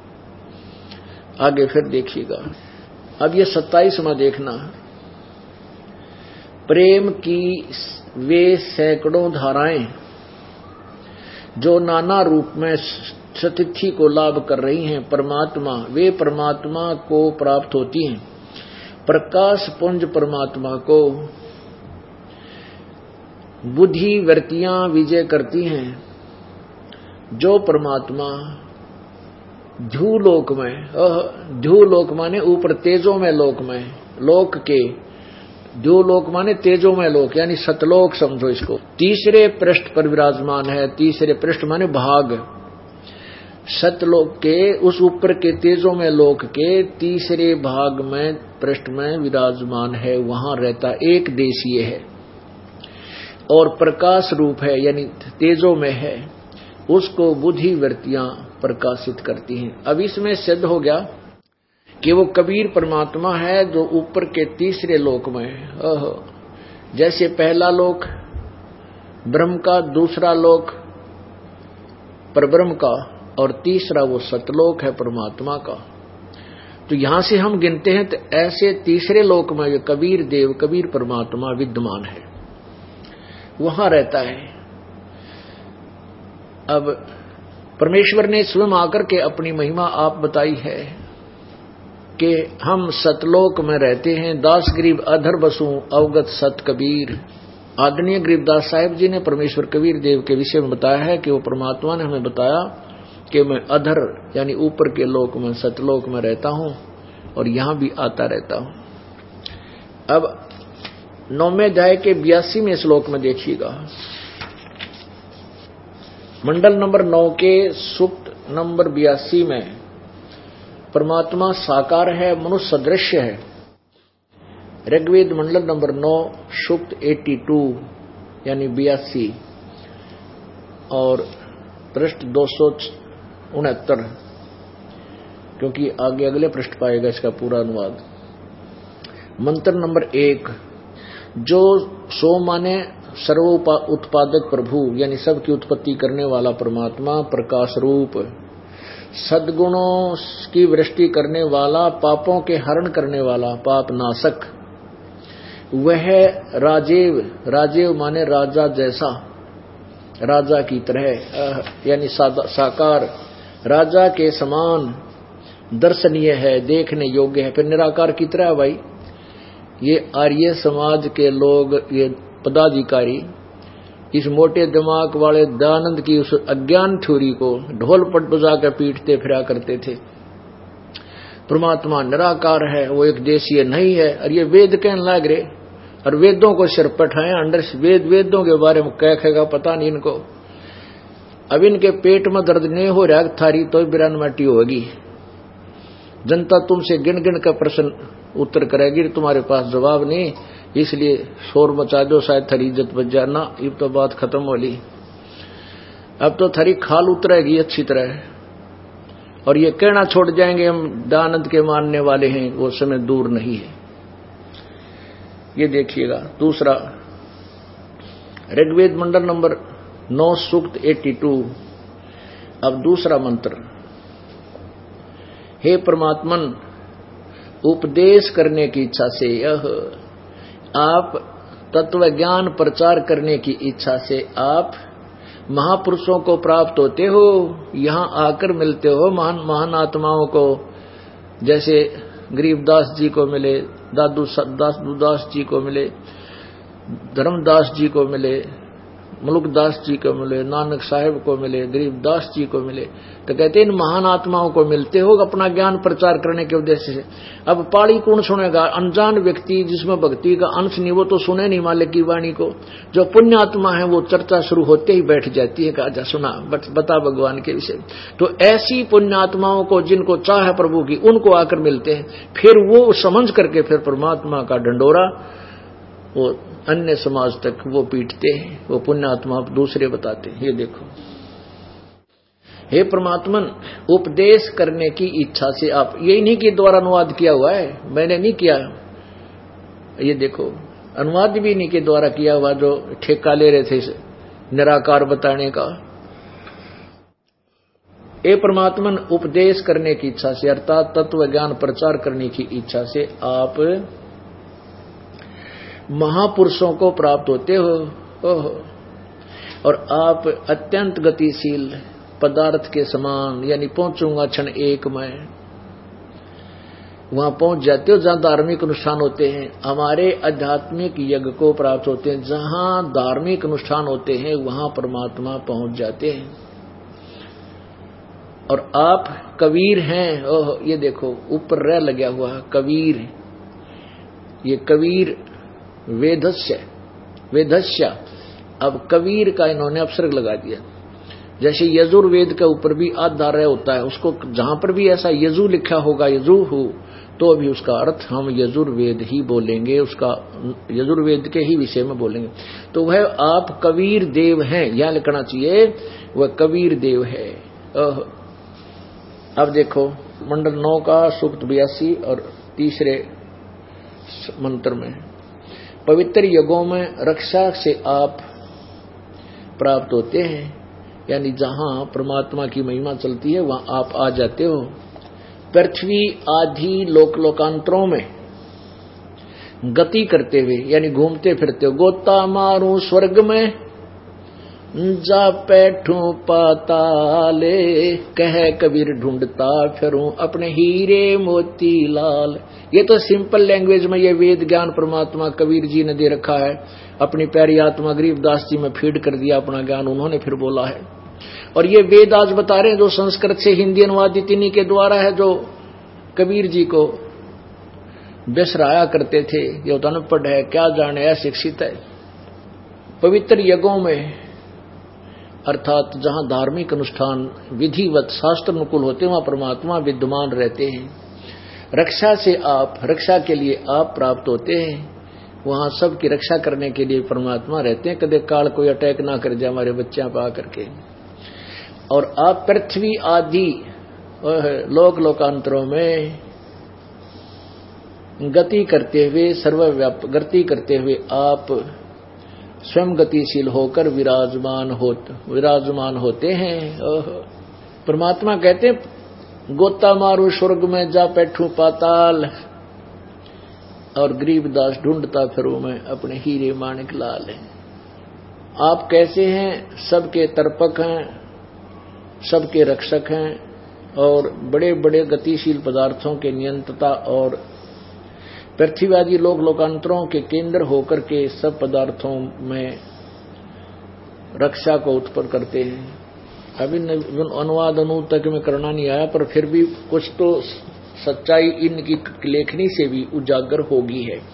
आगे फिर देखिएगा, अब ये सत्ताईसवां देखना, प्रेम की वे सैकड़ों धाराएं जो नाना रूप में सतिथि को लाभ कर रही हैं परमात्मा, वे परमात्मा को प्राप्त होती हैं। प्रकाश पुंज परमात्मा को बुद्धि वृत्तियां विजय करती हैं। जो परमात्मा ध्युलोक में, ध्युलोक माने ऊपर तेजों में लोक में, लोक के ध्युलोक माने तेजों में लोक, यानी सतलोक समझो इसको, तीसरे पृष्ठ पर विराजमान है। तीसरे पृष्ठ माने भाग, सतलोक के उस ऊपर के तेजों में लोक के तीसरे भाग में पृष्ठ में विराजमान है, वहां रहता, एक देशीय है और प्रकाश रूप है, यानी तेजों में है, उसको बुद्धि वृत्तियां प्रकाशित करती हैं। अब इसमें सिद्ध हो गया कि वो कबीर परमात्मा है जो ऊपर के तीसरे लोक में है। ओहो, जैसे पहला लोक ब्रह्म का, दूसरा लोक परब्रह्म का, और तीसरा वो सतलोक है परमात्मा का। तो यहां से हम गिनते हैं तो ऐसे तीसरे लोक में ये कबीर देव, कबीर परमात्मा विद्यमान है, वहां रहता है। अब परमेश्वर ने स्वयं आकर के अपनी महिमा आप बताई है कि हम सतलोक में रहते हैं। दास गरीब अधर बसू अवगत सत कबीर। आदरणीय गरीबदास साहिब जी ने परमेश्वर कबीर देव के विषय में बताया है कि वो परमात्मा ने हमें बताया कि मैं अधर यानी ऊपर के लोक में, सतलोक में रहता हूं और यहां भी आता रहता हूं। अब नौवें अध्याय के बयासीवें श्लोक में देखिएगा, मंडल नंबर नौ के सूक्त नंबर बयासी में परमात्मा साकार है, मनुष्य सदृश्य है। ऋग्वेद मंडल नंबर नौ सूक्त बयासी यानी बयासी और पृष्ठ दो सौ उनहत्तर, क्योंकि आगे अगले पृष्ठ पाएगा इसका पूरा अनुवाद। मंत्र नंबर एक, जो सो माने सर्व उत्पादक प्रभु, यानी सबकी उत्पत्ति करने वाला परमात्मा, प्रकाश रूप, सद्गुणों की वृष्टि करने वाला, पापों के हरण करने वाला, पाप नाशक, वह राजेव, राजेव माने राजा जैसा, राजा की तरह, यानी साकार, राजा के समान दर्शनीय है, देखने योग्य है। फिर निराकार की तरह, भाई ये आर्य समाज के लोग, ये पदाधिकारी, इस मोटे दिमाग वाले दयानंद की उस अज्ञान थ्योरी को ढोल पट बजा कर पीटते फिरा करते थे। परमात्मा निराकार है, वो एक देशीय नहीं है। और ये वेद कहने लग रहे और वेदों को सिर पठाए अंडर वेद वेदों के बारे में कह कहेगा पता नहीं इनको। अब इनके पेट में दर्द नहीं हो रहा थारी तो बिरानमाटी होगी। जनता तुमसे गिन गिन का प्रश्न उत्तर करेगी, तुम्हारे पास जवाब नहीं, इसलिए शोर मचा दो शायद थारी इज्जत बच जाना। ये तो बात खत्म हो ली। अब तो थारी खाल उतरेगी अच्छी तरह और ये कहना छोड़ जाएंगे हम दयानंद के मानने वाले हैं, वो समय दूर नहीं है। ये देखिएगा दूसरा ऋग्वेद मंडल नंबर नौ सूक्त बयासी। अब दूसरा मंत्र, हे परमात्मन उपदेश करने की इच्छा से, यह आप तत्व ज्ञान प्रचार करने की इच्छा से आप महापुरुषों को प्राप्त होते हो, यहाँ आकर मिलते हो महान महान आत्माओं को, जैसे गरीबदास जी को मिले, दादू दास जी को मिले, धर्मदास जी को मिले, मुलुकदास जी को मिले, नानक साहेब को मिले, गरीबदास जी को मिले। तो कहते हैं इन महान आत्माओं को मिलते हो अपना ज्ञान प्रचार करने के उद्देश्य से। अब पाड़ी कौन सुनेगा? अनजान व्यक्ति जिसमें भक्ति का अंश नहीं, वो तो सुने नहीं मालिक की वाणी को। जो पुण्य आत्मा है वो चर्चा शुरू होते ही बैठ जाती है, कहा सुना बता भगवान के विषय। तो ऐसी पुण्य आत्माओं को जिनको चाह है प्रभु की, उनको आकर मिलते हैं। फिर वो समझ करके फिर परमात्मा का डंडोरा वो अन्य समाज तक वो पीटते हैं, वो पुण्यात्मा दूसरे बताते हैं। ये देखो, हे परमात्मन उपदेश करने की इच्छा से आप, ये इन्हीं के द्वारा अनुवाद किया हुआ है, मैंने नहीं किया। ये देखो अनुवाद भी इन्हीं के द्वारा किया हुआ जो ठेका ले रहे थे निराकार बताने का। हे परमात्मन उपदेश करने की इच्छा से अर्थात तत्व ज्ञान प्रचार करने की इच्छा से आप महापुरुषों को प्राप्त होते हो। ओह, और आप अत्यंत गतिशील पदार्थ के समान, यानी पहुंचूंगा क्षण एक में, वहां पहुंच जाते हो जहां धार्मिक अनुष्ठान होते हैं। हमारे आध्यात्मिक यज्ञ को प्राप्त होते हैं, जहां धार्मिक अनुष्ठान होते हैं वहां परमात्मा पहुंच जाते हैं। और आप कबीर हैं। ओह, ये देखो ऊपर रह लगा हुआ कबीर, ये कबीर वेदस्य वेदस्य। अब कबीर का इन्होंने अपसर्ग लगा दिया। जैसे यजुर्वेद के ऊपर भी आधार होता है, उसको जहां पर भी ऐसा यजु लिखा होगा यजु हो, तो अभी उसका अर्थ हम यजुर्वेद ही बोलेंगे, उसका यजुर्वेद के ही विषय में बोलेंगे। तो वह आप कबीर देव हैं, यहां लिखना चाहिए वह कबीर देव है। अब देखो मंडल नौ का सूक्त बयासी और तीसरे मंत्र में, पवित्र यज्ञों में रक्षा से आप प्राप्त होते हैं, यानी जहां परमात्मा की महिमा चलती है वहां आप आ जाते हो। पृथ्वी आदि लोक लोकांतरों में गति करते हुए, यानी घूमते फिरते हो। गोता मारू स्वर्ग में जा बैठूं पाताले, कह कबीर ढूंढता फिरूं अपने हीरे मोती लाल। ये तो सिंपल लैंग्वेज में ये वेद ज्ञान परमात्मा कबीर जी ने दे रखा है, अपनी प्यारी आत्मा गरीबदास जी में फीड कर दिया अपना ज्ञान, उन्होंने फिर बोला है। और ये वेद आज बता रहे हैं जो संस्कृत से हिंदी अनुवादित इन्हीं के द्वारा है, जो कबीर जी को बेसराया करते थे, ये अनपढ़ है क्या जाने अशिक्षित है। पवित्र यज्ञों में अर्थात जहां धार्मिक अनुष्ठान विधिवत शास्त्र अनुकूल होते हैं वहां परमात्मा विद्यमान रहते हैं। रक्षा से आप, रक्षा के लिए आप प्राप्त होते हैं, वहां सबकी रक्षा करने के लिए परमात्मा रहते हैं। कदे काल कोई अटैक ना कर जाए हमारे बच्चों पर आकर के। और आप पृथ्वी आदि लोक लोकांतरों में गति करते हुए, सर्वव्यापक गति करते हुए आप स्वयं गतिशील होकर विराजमान हो विराजमान होते हैं। परमात्मा कहते हैं गोता मारू स्वर्ग में जा बैठूं पाताल, और गरीबदास ढूंढता फिरूं मैं अपने हीरे माणिक लाल है। आप कैसे हैं? सबके तर्पक हैं, सबके रक्षक हैं, और बड़े बड़े गतिशील पदार्थों के नियंत्रता और पृथ्वी आदि लोक लोकांतरों के केंद्र होकर के सब पदार्थों में रक्षा को उत्पन्न करते हैं। अभी अनुवाद अनुवाद तक में करना नहीं आया, पर फिर भी कुछ तो सच्चाई इनकी लेखनी से भी उजागर होगी है।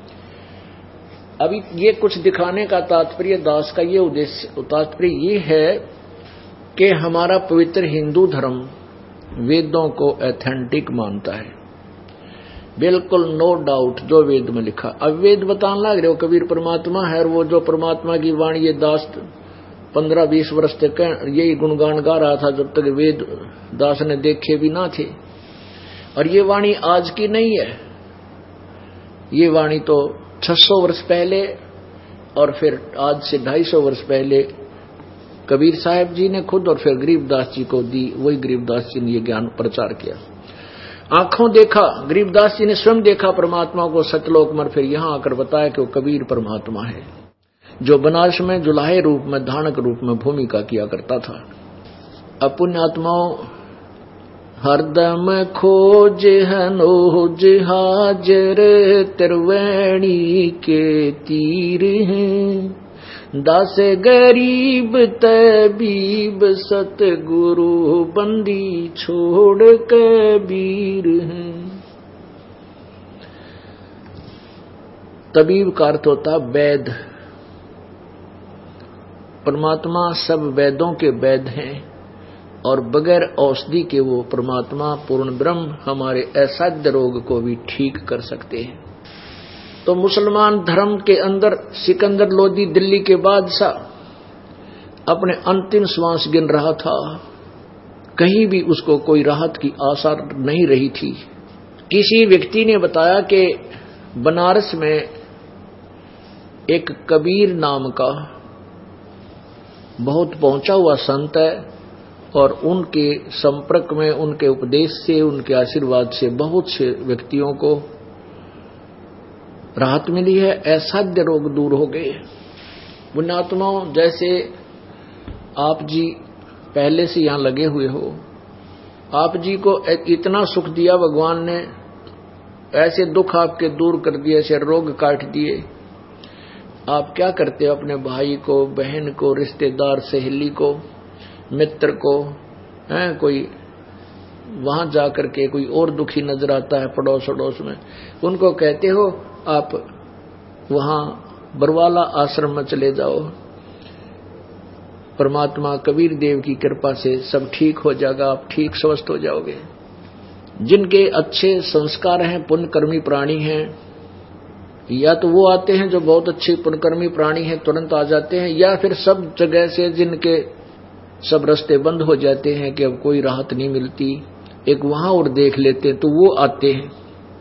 अभी ये कुछ दिखाने का तात्पर्य, दास का ये उद्देश्य तात्पर्य ये है कि हमारा पवित्र हिंदू धर्म वेदों को ऑथेंटिक मानता है, बिल्कुल नो डाउट जो वेद में लिखा। अब वेद बताने लग रहे हो कबीर परमात्मा है, और वो जो परमात्मा की वाणी ये दास पंद्रह बीस वर्ष तक यही गुणगान गा रहा था जब तक वेद दास ने देखे भी ना थे। और ये वाणी आज की नहीं है, ये वाणी तो छह सौ वर्ष पहले और फिर आज से ढाई सौ वर्ष पहले कबीर साहब जी ने खुद और फिर गरीबदास जी को दी। वही गरीबदास जी ने ये ज्ञान प्रचार किया। आंखों देखा, गरीबदास जी ने स्वयं देखा परमात्मा को सतलोक में, फिर यहां आकर बताया कि वो कबीर परमात्मा है जो बनारस में जुलाहे रूप में धानक रूप में भूमिका किया करता था। अपुण्यात्माओं हरदम खोज हनोज हाजर त्रिवेणी के तीर हैं, दास गरीब तबीब सतगुरु बंदी छोड़ कबीर हैं। तबीब का अर्थ होता वैद। परमात्मा सब वेदों के वैद हैं और बगैर औषधि के वो परमात्मा पूर्ण ब्रह्म हमारे असाध्य रोग को भी ठीक कर सकते हैं। तो मुसलमान धर्म के अंदर सिकंदर लोदी दिल्ली के बादशाह अपने अंतिम श्वास गिन रहा था, कहीं भी उसको कोई राहत की आशा नहीं रही थी। किसी व्यक्ति ने बताया कि बनारस में एक कबीर नाम का बहुत पहुंचा हुआ संत है और उनके संपर्क में, उनके उपदेश से, उनके आशीर्वाद से बहुत से व्यक्तियों को राहत मिली है, असाध्य रोग दूर हो गए। पुण्यात्माओं, जैसे आप जी पहले से यहां लगे हुए हो, आप जी को इतना सुख दिया भगवान ने, ऐसे दुख आपके दूर कर दिए, ऐसे रोग काट दिए। आप क्या करते हो? अपने भाई को, बहन को, रिश्तेदार, सहेली को, मित्र को, हैं कोई वहां जाकर के कोई और दुखी नजर आता है पड़ोस अड़ोस में, उनको कहते हो आप वहां बरवाला आश्रम में चले जाओ, परमात्मा कबीर देव की कृपा से सब ठीक हो जाएगा, आप ठीक स्वस्थ हो जाओगे। जिनके अच्छे संस्कार हैं, पुण्यकर्मी प्राणी हैं, या तो वो आते हैं जो बहुत अच्छे पुण्यकर्मी प्राणी हैं, तुरंत आ जाते हैं, या फिर सब जगह से जिनके सब रास्ते बंद हो जाते हैं कि अब कोई राहत नहीं मिलती, एक वहां और देख लेते हैं, तो वो आते हैं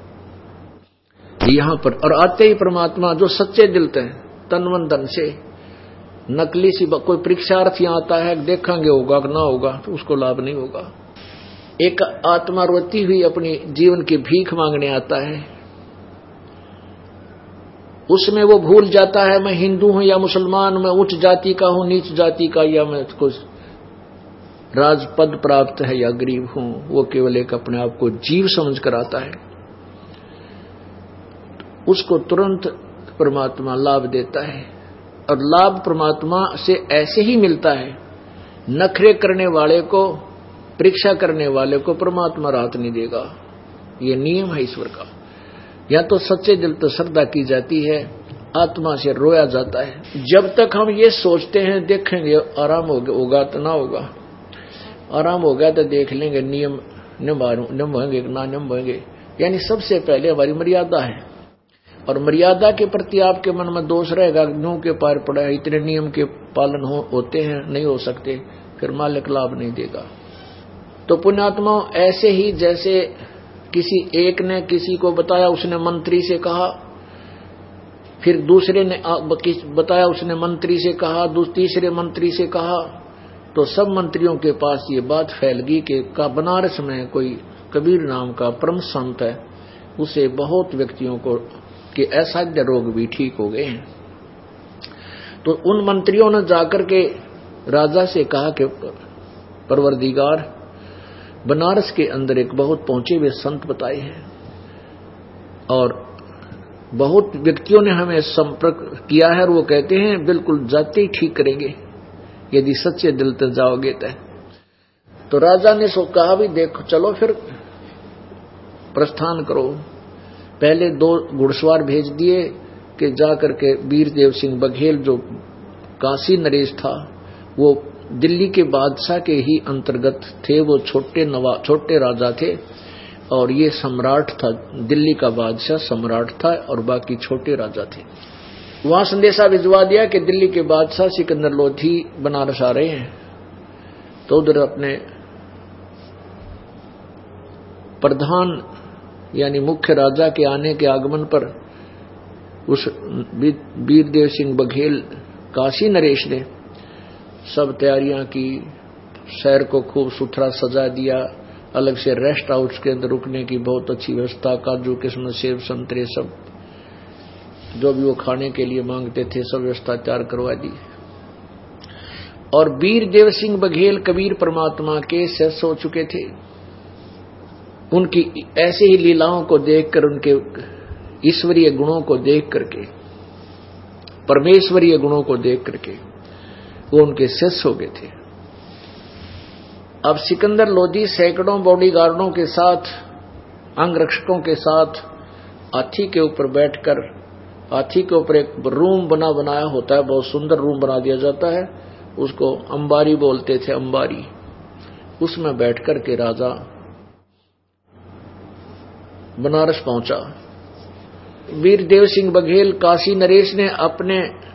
यहां पर। और आते ही परमात्मा जो सच्चे दिल से, तन मन धन से, नकली सी कोई परीक्षार्थी आता है, देखेंगे होगा कि ना होगा, तो उसको लाभ नहीं होगा। एक आत्मा रोती हुई अपनी जीवन की भीख मांगने आता है, उसमें वो भूल जाता है मैं हिंदू हूं या मुसलमान, मैं उच्च जाति का हूं, नीच जाति का, या मैं कुछ राजपद प्राप्त है या गरीब हूं। वो केवल एक अपने आप को जीव समझ कर आता है, उसको तुरंत परमात्मा लाभ देता है। और लाभ परमात्मा से ऐसे ही मिलता है, नखरे करने वाले को, परीक्षा करने वाले को परमात्मा राहत नहीं देगा। ये नियम है ईश्वर का। या तो सच्चे दिल तो श्रद्धा की जाती है, आत्मा से रोया जाता है। जब तक हम ये सोचते हैं देखेंगे आराम होगा तो ना होगा, आराम हो गया तो देख लेंगे, नियम निभाएंगे ना निभाएंगे, यानी सबसे पहले हमारी मर्यादा है। और मर्यादा के प्रति आपके मन में दोष रहेगा, नो के पार पड़ा है, इतने नियम के पालन हो, होते हैं, नहीं हो सकते, फिर मालिक लाभ नहीं देगा। तो पुण्यात्मा ऐसे ही जैसे किसी एक ने किसी को बताया, उसने मंत्री से कहा, फिर दूसरे ने बताया, उसने मंत्री से कहा, तीसरे मंत्री से कहा, तो सब मंत्रियों के पास ये बात फैल गई कि का बनारस में कोई कबीर नाम का परम संत है, उसे बहुत व्यक्तियों को के असाध्य रोग भी ठीक हो गए हैं। तो उन मंत्रियों ने जाकर के राजा से कहा कि परवरदिगार, बनारस के अंदर एक बहुत पहुंचे हुए संत बताए हैं और बहुत व्यक्तियों ने हमें संपर्क किया है और वो कहते हैं बिल्कुल जाते ही ठीक करेंगे। यदि सच्चे दिल से जाओगे तो। तो राजा ने सो कहा भी देखो चलो फिर प्रस्थान करो। पहले दो घुड़सवार भेज दिए कि जा करके वीरदेव सिंह बघेल जो काशी नरेश था वो दिल्ली के बादशाह के ही अंतर्गत थे, वो छोटे नवा छोटे राजा थे और ये सम्राट था, दिल्ली का बादशाह सम्राट था और बाकी छोटे राजा थे। वहां संदेशा भिजवा दिया कि दिल्ली के बादशाह सिकंदर लोधी बनारस आ रहे हैं। तो उधर अपने प्रधान यानी मुख्य राजा के आने के आगमन पर उस वीरदेव सिंह बघेल काशी नरेश ने सब तैयारियां की, शहर को खूब सुथरा सजा दिया, अलग से रेस्ट हाउस के अंदर रुकने की बहुत अच्छी व्यवस्था, काजू किस्म सेब संतरे सब जो भी वो खाने के लिए मांगते थे सब व्यवस्था तैयार करवा दी। और वीरदेव सिंह बघेल कबीर परमात्मा के शिष्य हो चुके थे। उनकी ऐसे ही लीलाओं को देखकर, उनके ईश्वरीय गुणों को देख करके, परमेश्वरीय गुणों को देख करके वो उनके शिष्य हो गए थे। अब सिकंदर लोधी सैकड़ों बॉडीगार्डों के साथ, अंगरक्षकों के साथ हाथी के ऊपर बैठकर, हाथी के ऊपर एक रूम बना बनाया होता है, बहुत सुंदर रूम बना दिया जाता है, उसको अंबारी बोलते थे, अंबारी। उसमें बैठकर के राजा बनारस पहुंचा। वीरदेव सिंह बघेल काशी नरेश ने अपने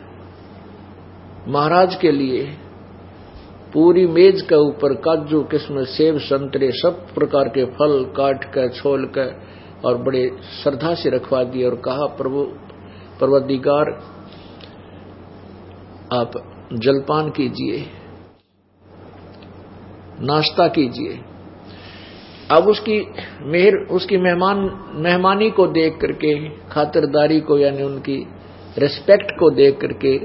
महाराज के लिए पूरी मेज के ऊपर काजू किस्म सेब संतरे सब प्रकार के फल काट कर छोल कर और बड़े श्रद्धा से रखवा दिए और कहा प्रभु परवरदिगार आप जलपान कीजिए, नाश्ता कीजिए। अब उसकी मेहर उसकी मेहमान मेहमानी को देख करके, खातिरदारी को यानी उनकी रिस्पेक्ट को देख करके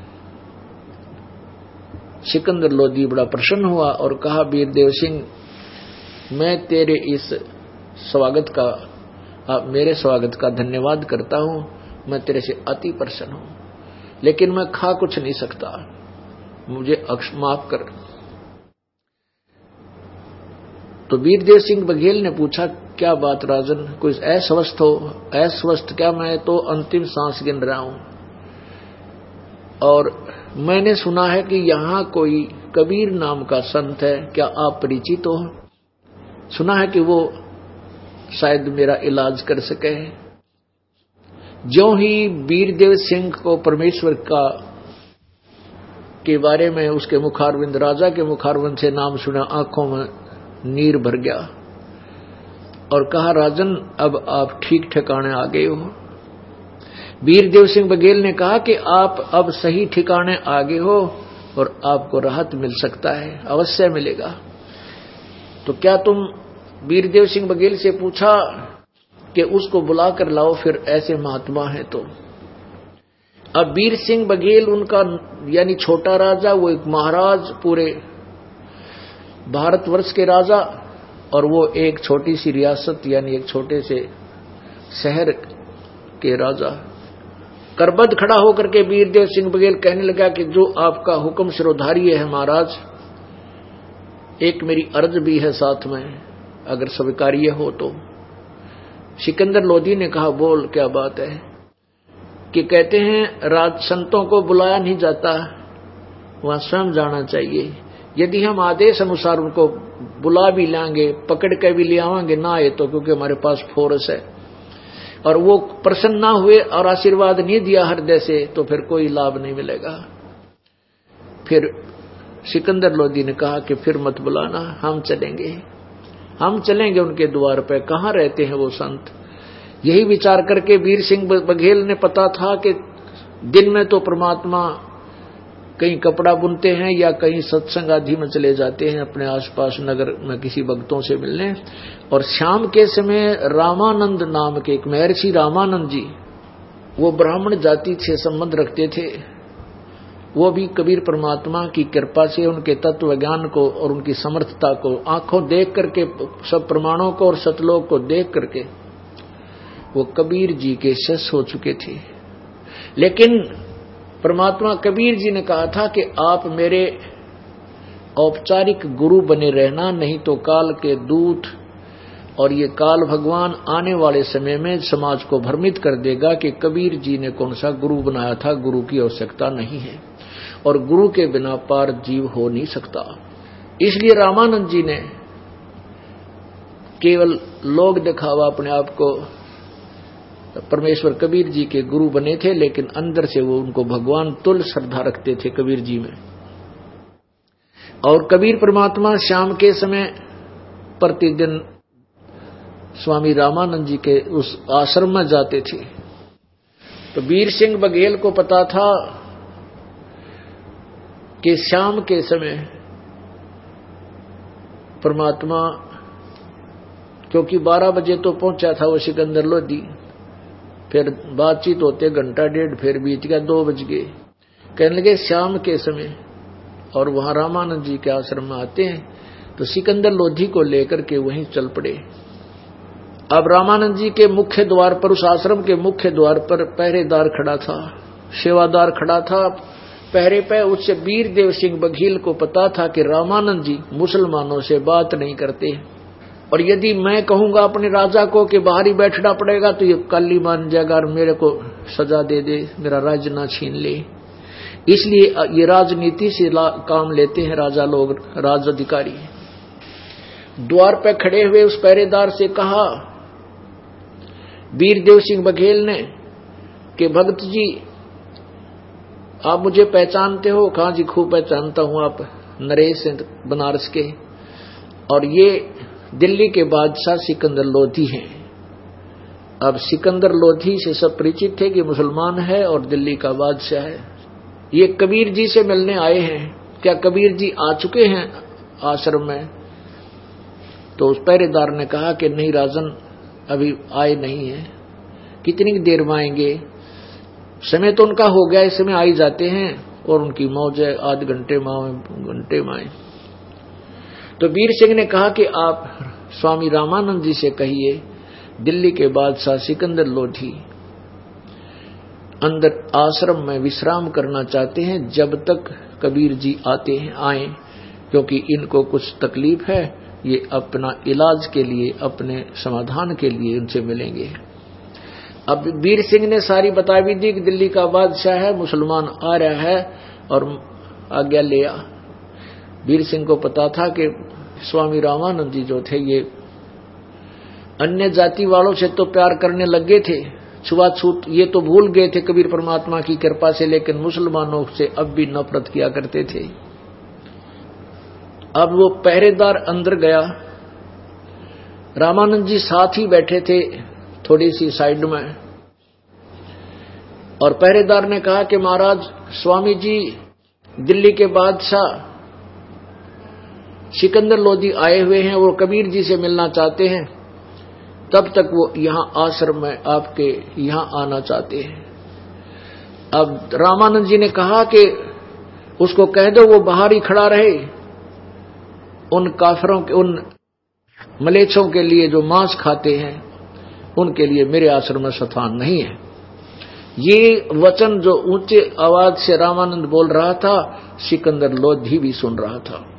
सिकंदर लोधी बड़ा प्रसन्न हुआ और कहा वीरदेव सिंह मैं तेरे इस स्वागत का आप मेरे स्वागत का धन्यवाद करता हूं, मैं तेरे से अति प्रसन्न हूं, लेकिन मैं खा कुछ नहीं सकता, मुझे माफ कर। तो वीरदेव सिंह बघेल ने पूछा क्या बात राजन, कोई अस्वस्थ हो? अस्वस्थ क्या, मैं तो अंतिम सांस गिन रहा हूं और मैंने सुना है कि यहाँ कोई कबीर नाम का संत है, क्या आप परिचित हो? सुना है कि वो शायद मेरा इलाज कर सके। ज्यों ही वीरदेव सिंह को परमेश्वर का के बारे में उसके मुखारविंद राजा के मुखारविंद से नाम सुना, आंखों में नीर भर गया और कहा राजन अब आप ठीक ठिकाने आ गए हो। वीरदेव सिंह बघेल ने कहा कि आप अब सही ठिकाने आ गए हो और आपको राहत मिल सकता है, अवश्य मिलेगा। तो क्या तुम वीरदेव सिंह बघेल से पूछा कि उसको बुला कर लाओ, फिर ऐसे महात्मा है तो। अब वीर सिंह बघेल उनका यानी छोटा राजा, वो एक महाराज पूरे भारतवर्ष के राजा और वो एक छोटी सी रियासत यानी एक छोटे से शहर के राजा। करबद्ध खड़ा होकर के वीरदेव सिंह बघेल कहने लगा कि जो आपका हुक्म सिरोधारी है महाराज, एक मेरी अर्ज भी है साथ में, अगर स्वीकार्य हो तो। सिकंदर लोधी ने कहा बोल क्या बात है? कि कहते हैं राज संतों को बुलाया नहीं जाता, वहां स्वयं जाना चाहिए। यदि हम आदेश अनुसार उनको बुला भी लाएंगे, पकड़ के भी ले आवांगे ना आए तो, क्योंकि हमारे पास फोर्स है, और वो प्रसन्न ना हुए और आशीर्वाद नहीं दिया हृदय से, तो फिर कोई लाभ नहीं मिलेगा। फिर सिकंदर लोधी ने कहा कि फिर मत बुलाना, हम चलेंगे, हम चलेंगे उनके द्वार पे, कहाँ रहते हैं वो संत। यही विचार करके वीर सिंह बघेल ने पता था कि दिन में तो परमात्मा कहीं कपड़ा बुनते हैं या कहीं सत्संग आदि में चले जाते हैं अपने आसपास नगर में किसी भक्तों से मिलने, और शाम के समय रामानंद नाम के एक महर्षि रामानंद जी, वो ब्राह्मण जाति से संबंध रखते थे, वो भी कबीर परमात्मा की कृपा से उनके तत्व ज्ञान को और उनकी समर्थता को आंखों देख करके, सब प्रमाणों को और सतलोक को देख करके वो कबीर जी के शिष्य हो चुके थे। लेकिन परमात्मा कबीर जी ने कहा था कि आप मेरे औपचारिक गुरु बने रहना, नहीं तो काल के दूत और ये काल भगवान आने वाले समय में समाज को भ्रमित कर देगा कि कबीर जी ने कौन सा गुरु बनाया था। गुरु की आवश्यकता नहीं है और गुरु के बिना पार जीव हो नहीं सकता। इसलिए रामानंद जी ने केवल लोग दिखावा अपने आप को परमेश्वर कबीर जी के गुरु बने थे, लेकिन अंदर से वो उनको भगवान तुल्य श्रद्धा रखते थे कबीर जी में। और कबीर परमात्मा शाम के समय प्रतिदिन स्वामी रामानंद जी के उस आश्रम में जाते थे। तो वीर सिंह बघेल को पता था कि शाम के समय परमात्मा, क्योंकि बारह बजे तो पहुंचा था वो सिकंदर लोधी, फिर बातचीत होते घंटा डेढ़ फिर बीत गया, दो बज गए। कहने लगे शाम के समय, और वहां रामानंद जी के आश्रम में आते हैं, तो सिकंदर लोधी को लेकर के वहीं चल पड़े। अब रामानंद जी के मुख्य द्वार पर, उस आश्रम के मुख्य द्वार पर पहरेदार खड़ा था, सेवादार खड़ा था पहरे पे। उससे वीरदेव सिंह बघेल को पता था कि रामानंद जी मुसलमानों से बात नहीं करते, और यदि मैं कहूंगा अपने राजा को कि बाहर ही बैठना पड़ेगा तो ये काली मान जाएगा और मेरे को सजा दे दे, मेरा राज्य ना छीन ले। इसलिए ये राजनीति से काम लेते हैं राजा लोग, राज अधिकारी। द्वार पे खड़े हुए उस पहरेदार से कहा वीरदेव सिंह बघेल ने कि भगत जी आप मुझे पहचानते हो? कहा जी खूब पहचानता हूं, आप नरेश बनारस के, और ये दिल्ली के बादशाह सिकंदर लोधी हैं। अब सिकंदर लोधी से सब परिचित थे कि मुसलमान है और दिल्ली का बादशाह है। ये कबीर जी से मिलने आए हैं, क्या कबीर जी आ चुके हैं आश्रम में? तो उस पहरेदार ने कहा कि नहीं राजन, अभी आए नहीं है। कितनी देर में आएंगे? समय तो उनका हो गया, इस समय आ ही जाते हैं और उनकी मौज है, आध घंटे में घंटे में आए। तो वीर सिंह ने कहा कि आप स्वामी रामानंद जी से कहिए दिल्ली के बादशाह सिकंदर लोधी अंदर आश्रम में विश्राम करना चाहते हैं जब तक कबीर जी आते हैं आए, क्योंकि इनको कुछ तकलीफ है, ये अपना इलाज के लिए, अपने समाधान के लिए उनसे मिलेंगे। अब वीर सिंह ने सारी बता भी दी कि दिल्ली का बादशाह है, मुसलमान आ रहा है और आज्ञा ले आ। वीर सिंह को पता था कि स्वामी रामानंद जी जो थे ये अन्य जाति वालों से तो प्यार करने लग गए थे, छुआछूत ये तो भूल गए थे कबीर परमात्मा की कृपा से, लेकिन मुसलमानों से अब भी नफरत किया करते थे। अब वो पहरेदार अंदर गया, रामानंद जी साथ ही बैठे थे थोड़ी सी साइड में, और पहरेदार ने कहा कि महाराज स्वामी जी दिल्ली के बादशाह सिकंदर लोधी आए हुए हैं, वो कबीर जी से मिलना चाहते हैं, तब तक वो यहां आश्रम में आपके यहां आना चाहते हैं। अब रामानंद जी ने कहा कि उसको कह दो वो बाहर ही खड़ा रहे, उन काफिरों के, उन मलेच्छों के लिए जो मांस खाते हैं उनके लिए मेरे आश्रम में स्थान नहीं है। ये वचन जो ऊंचे आवाज से रामानंद बोल रहा था, सिकंदर लोधी भी सुन रहा था।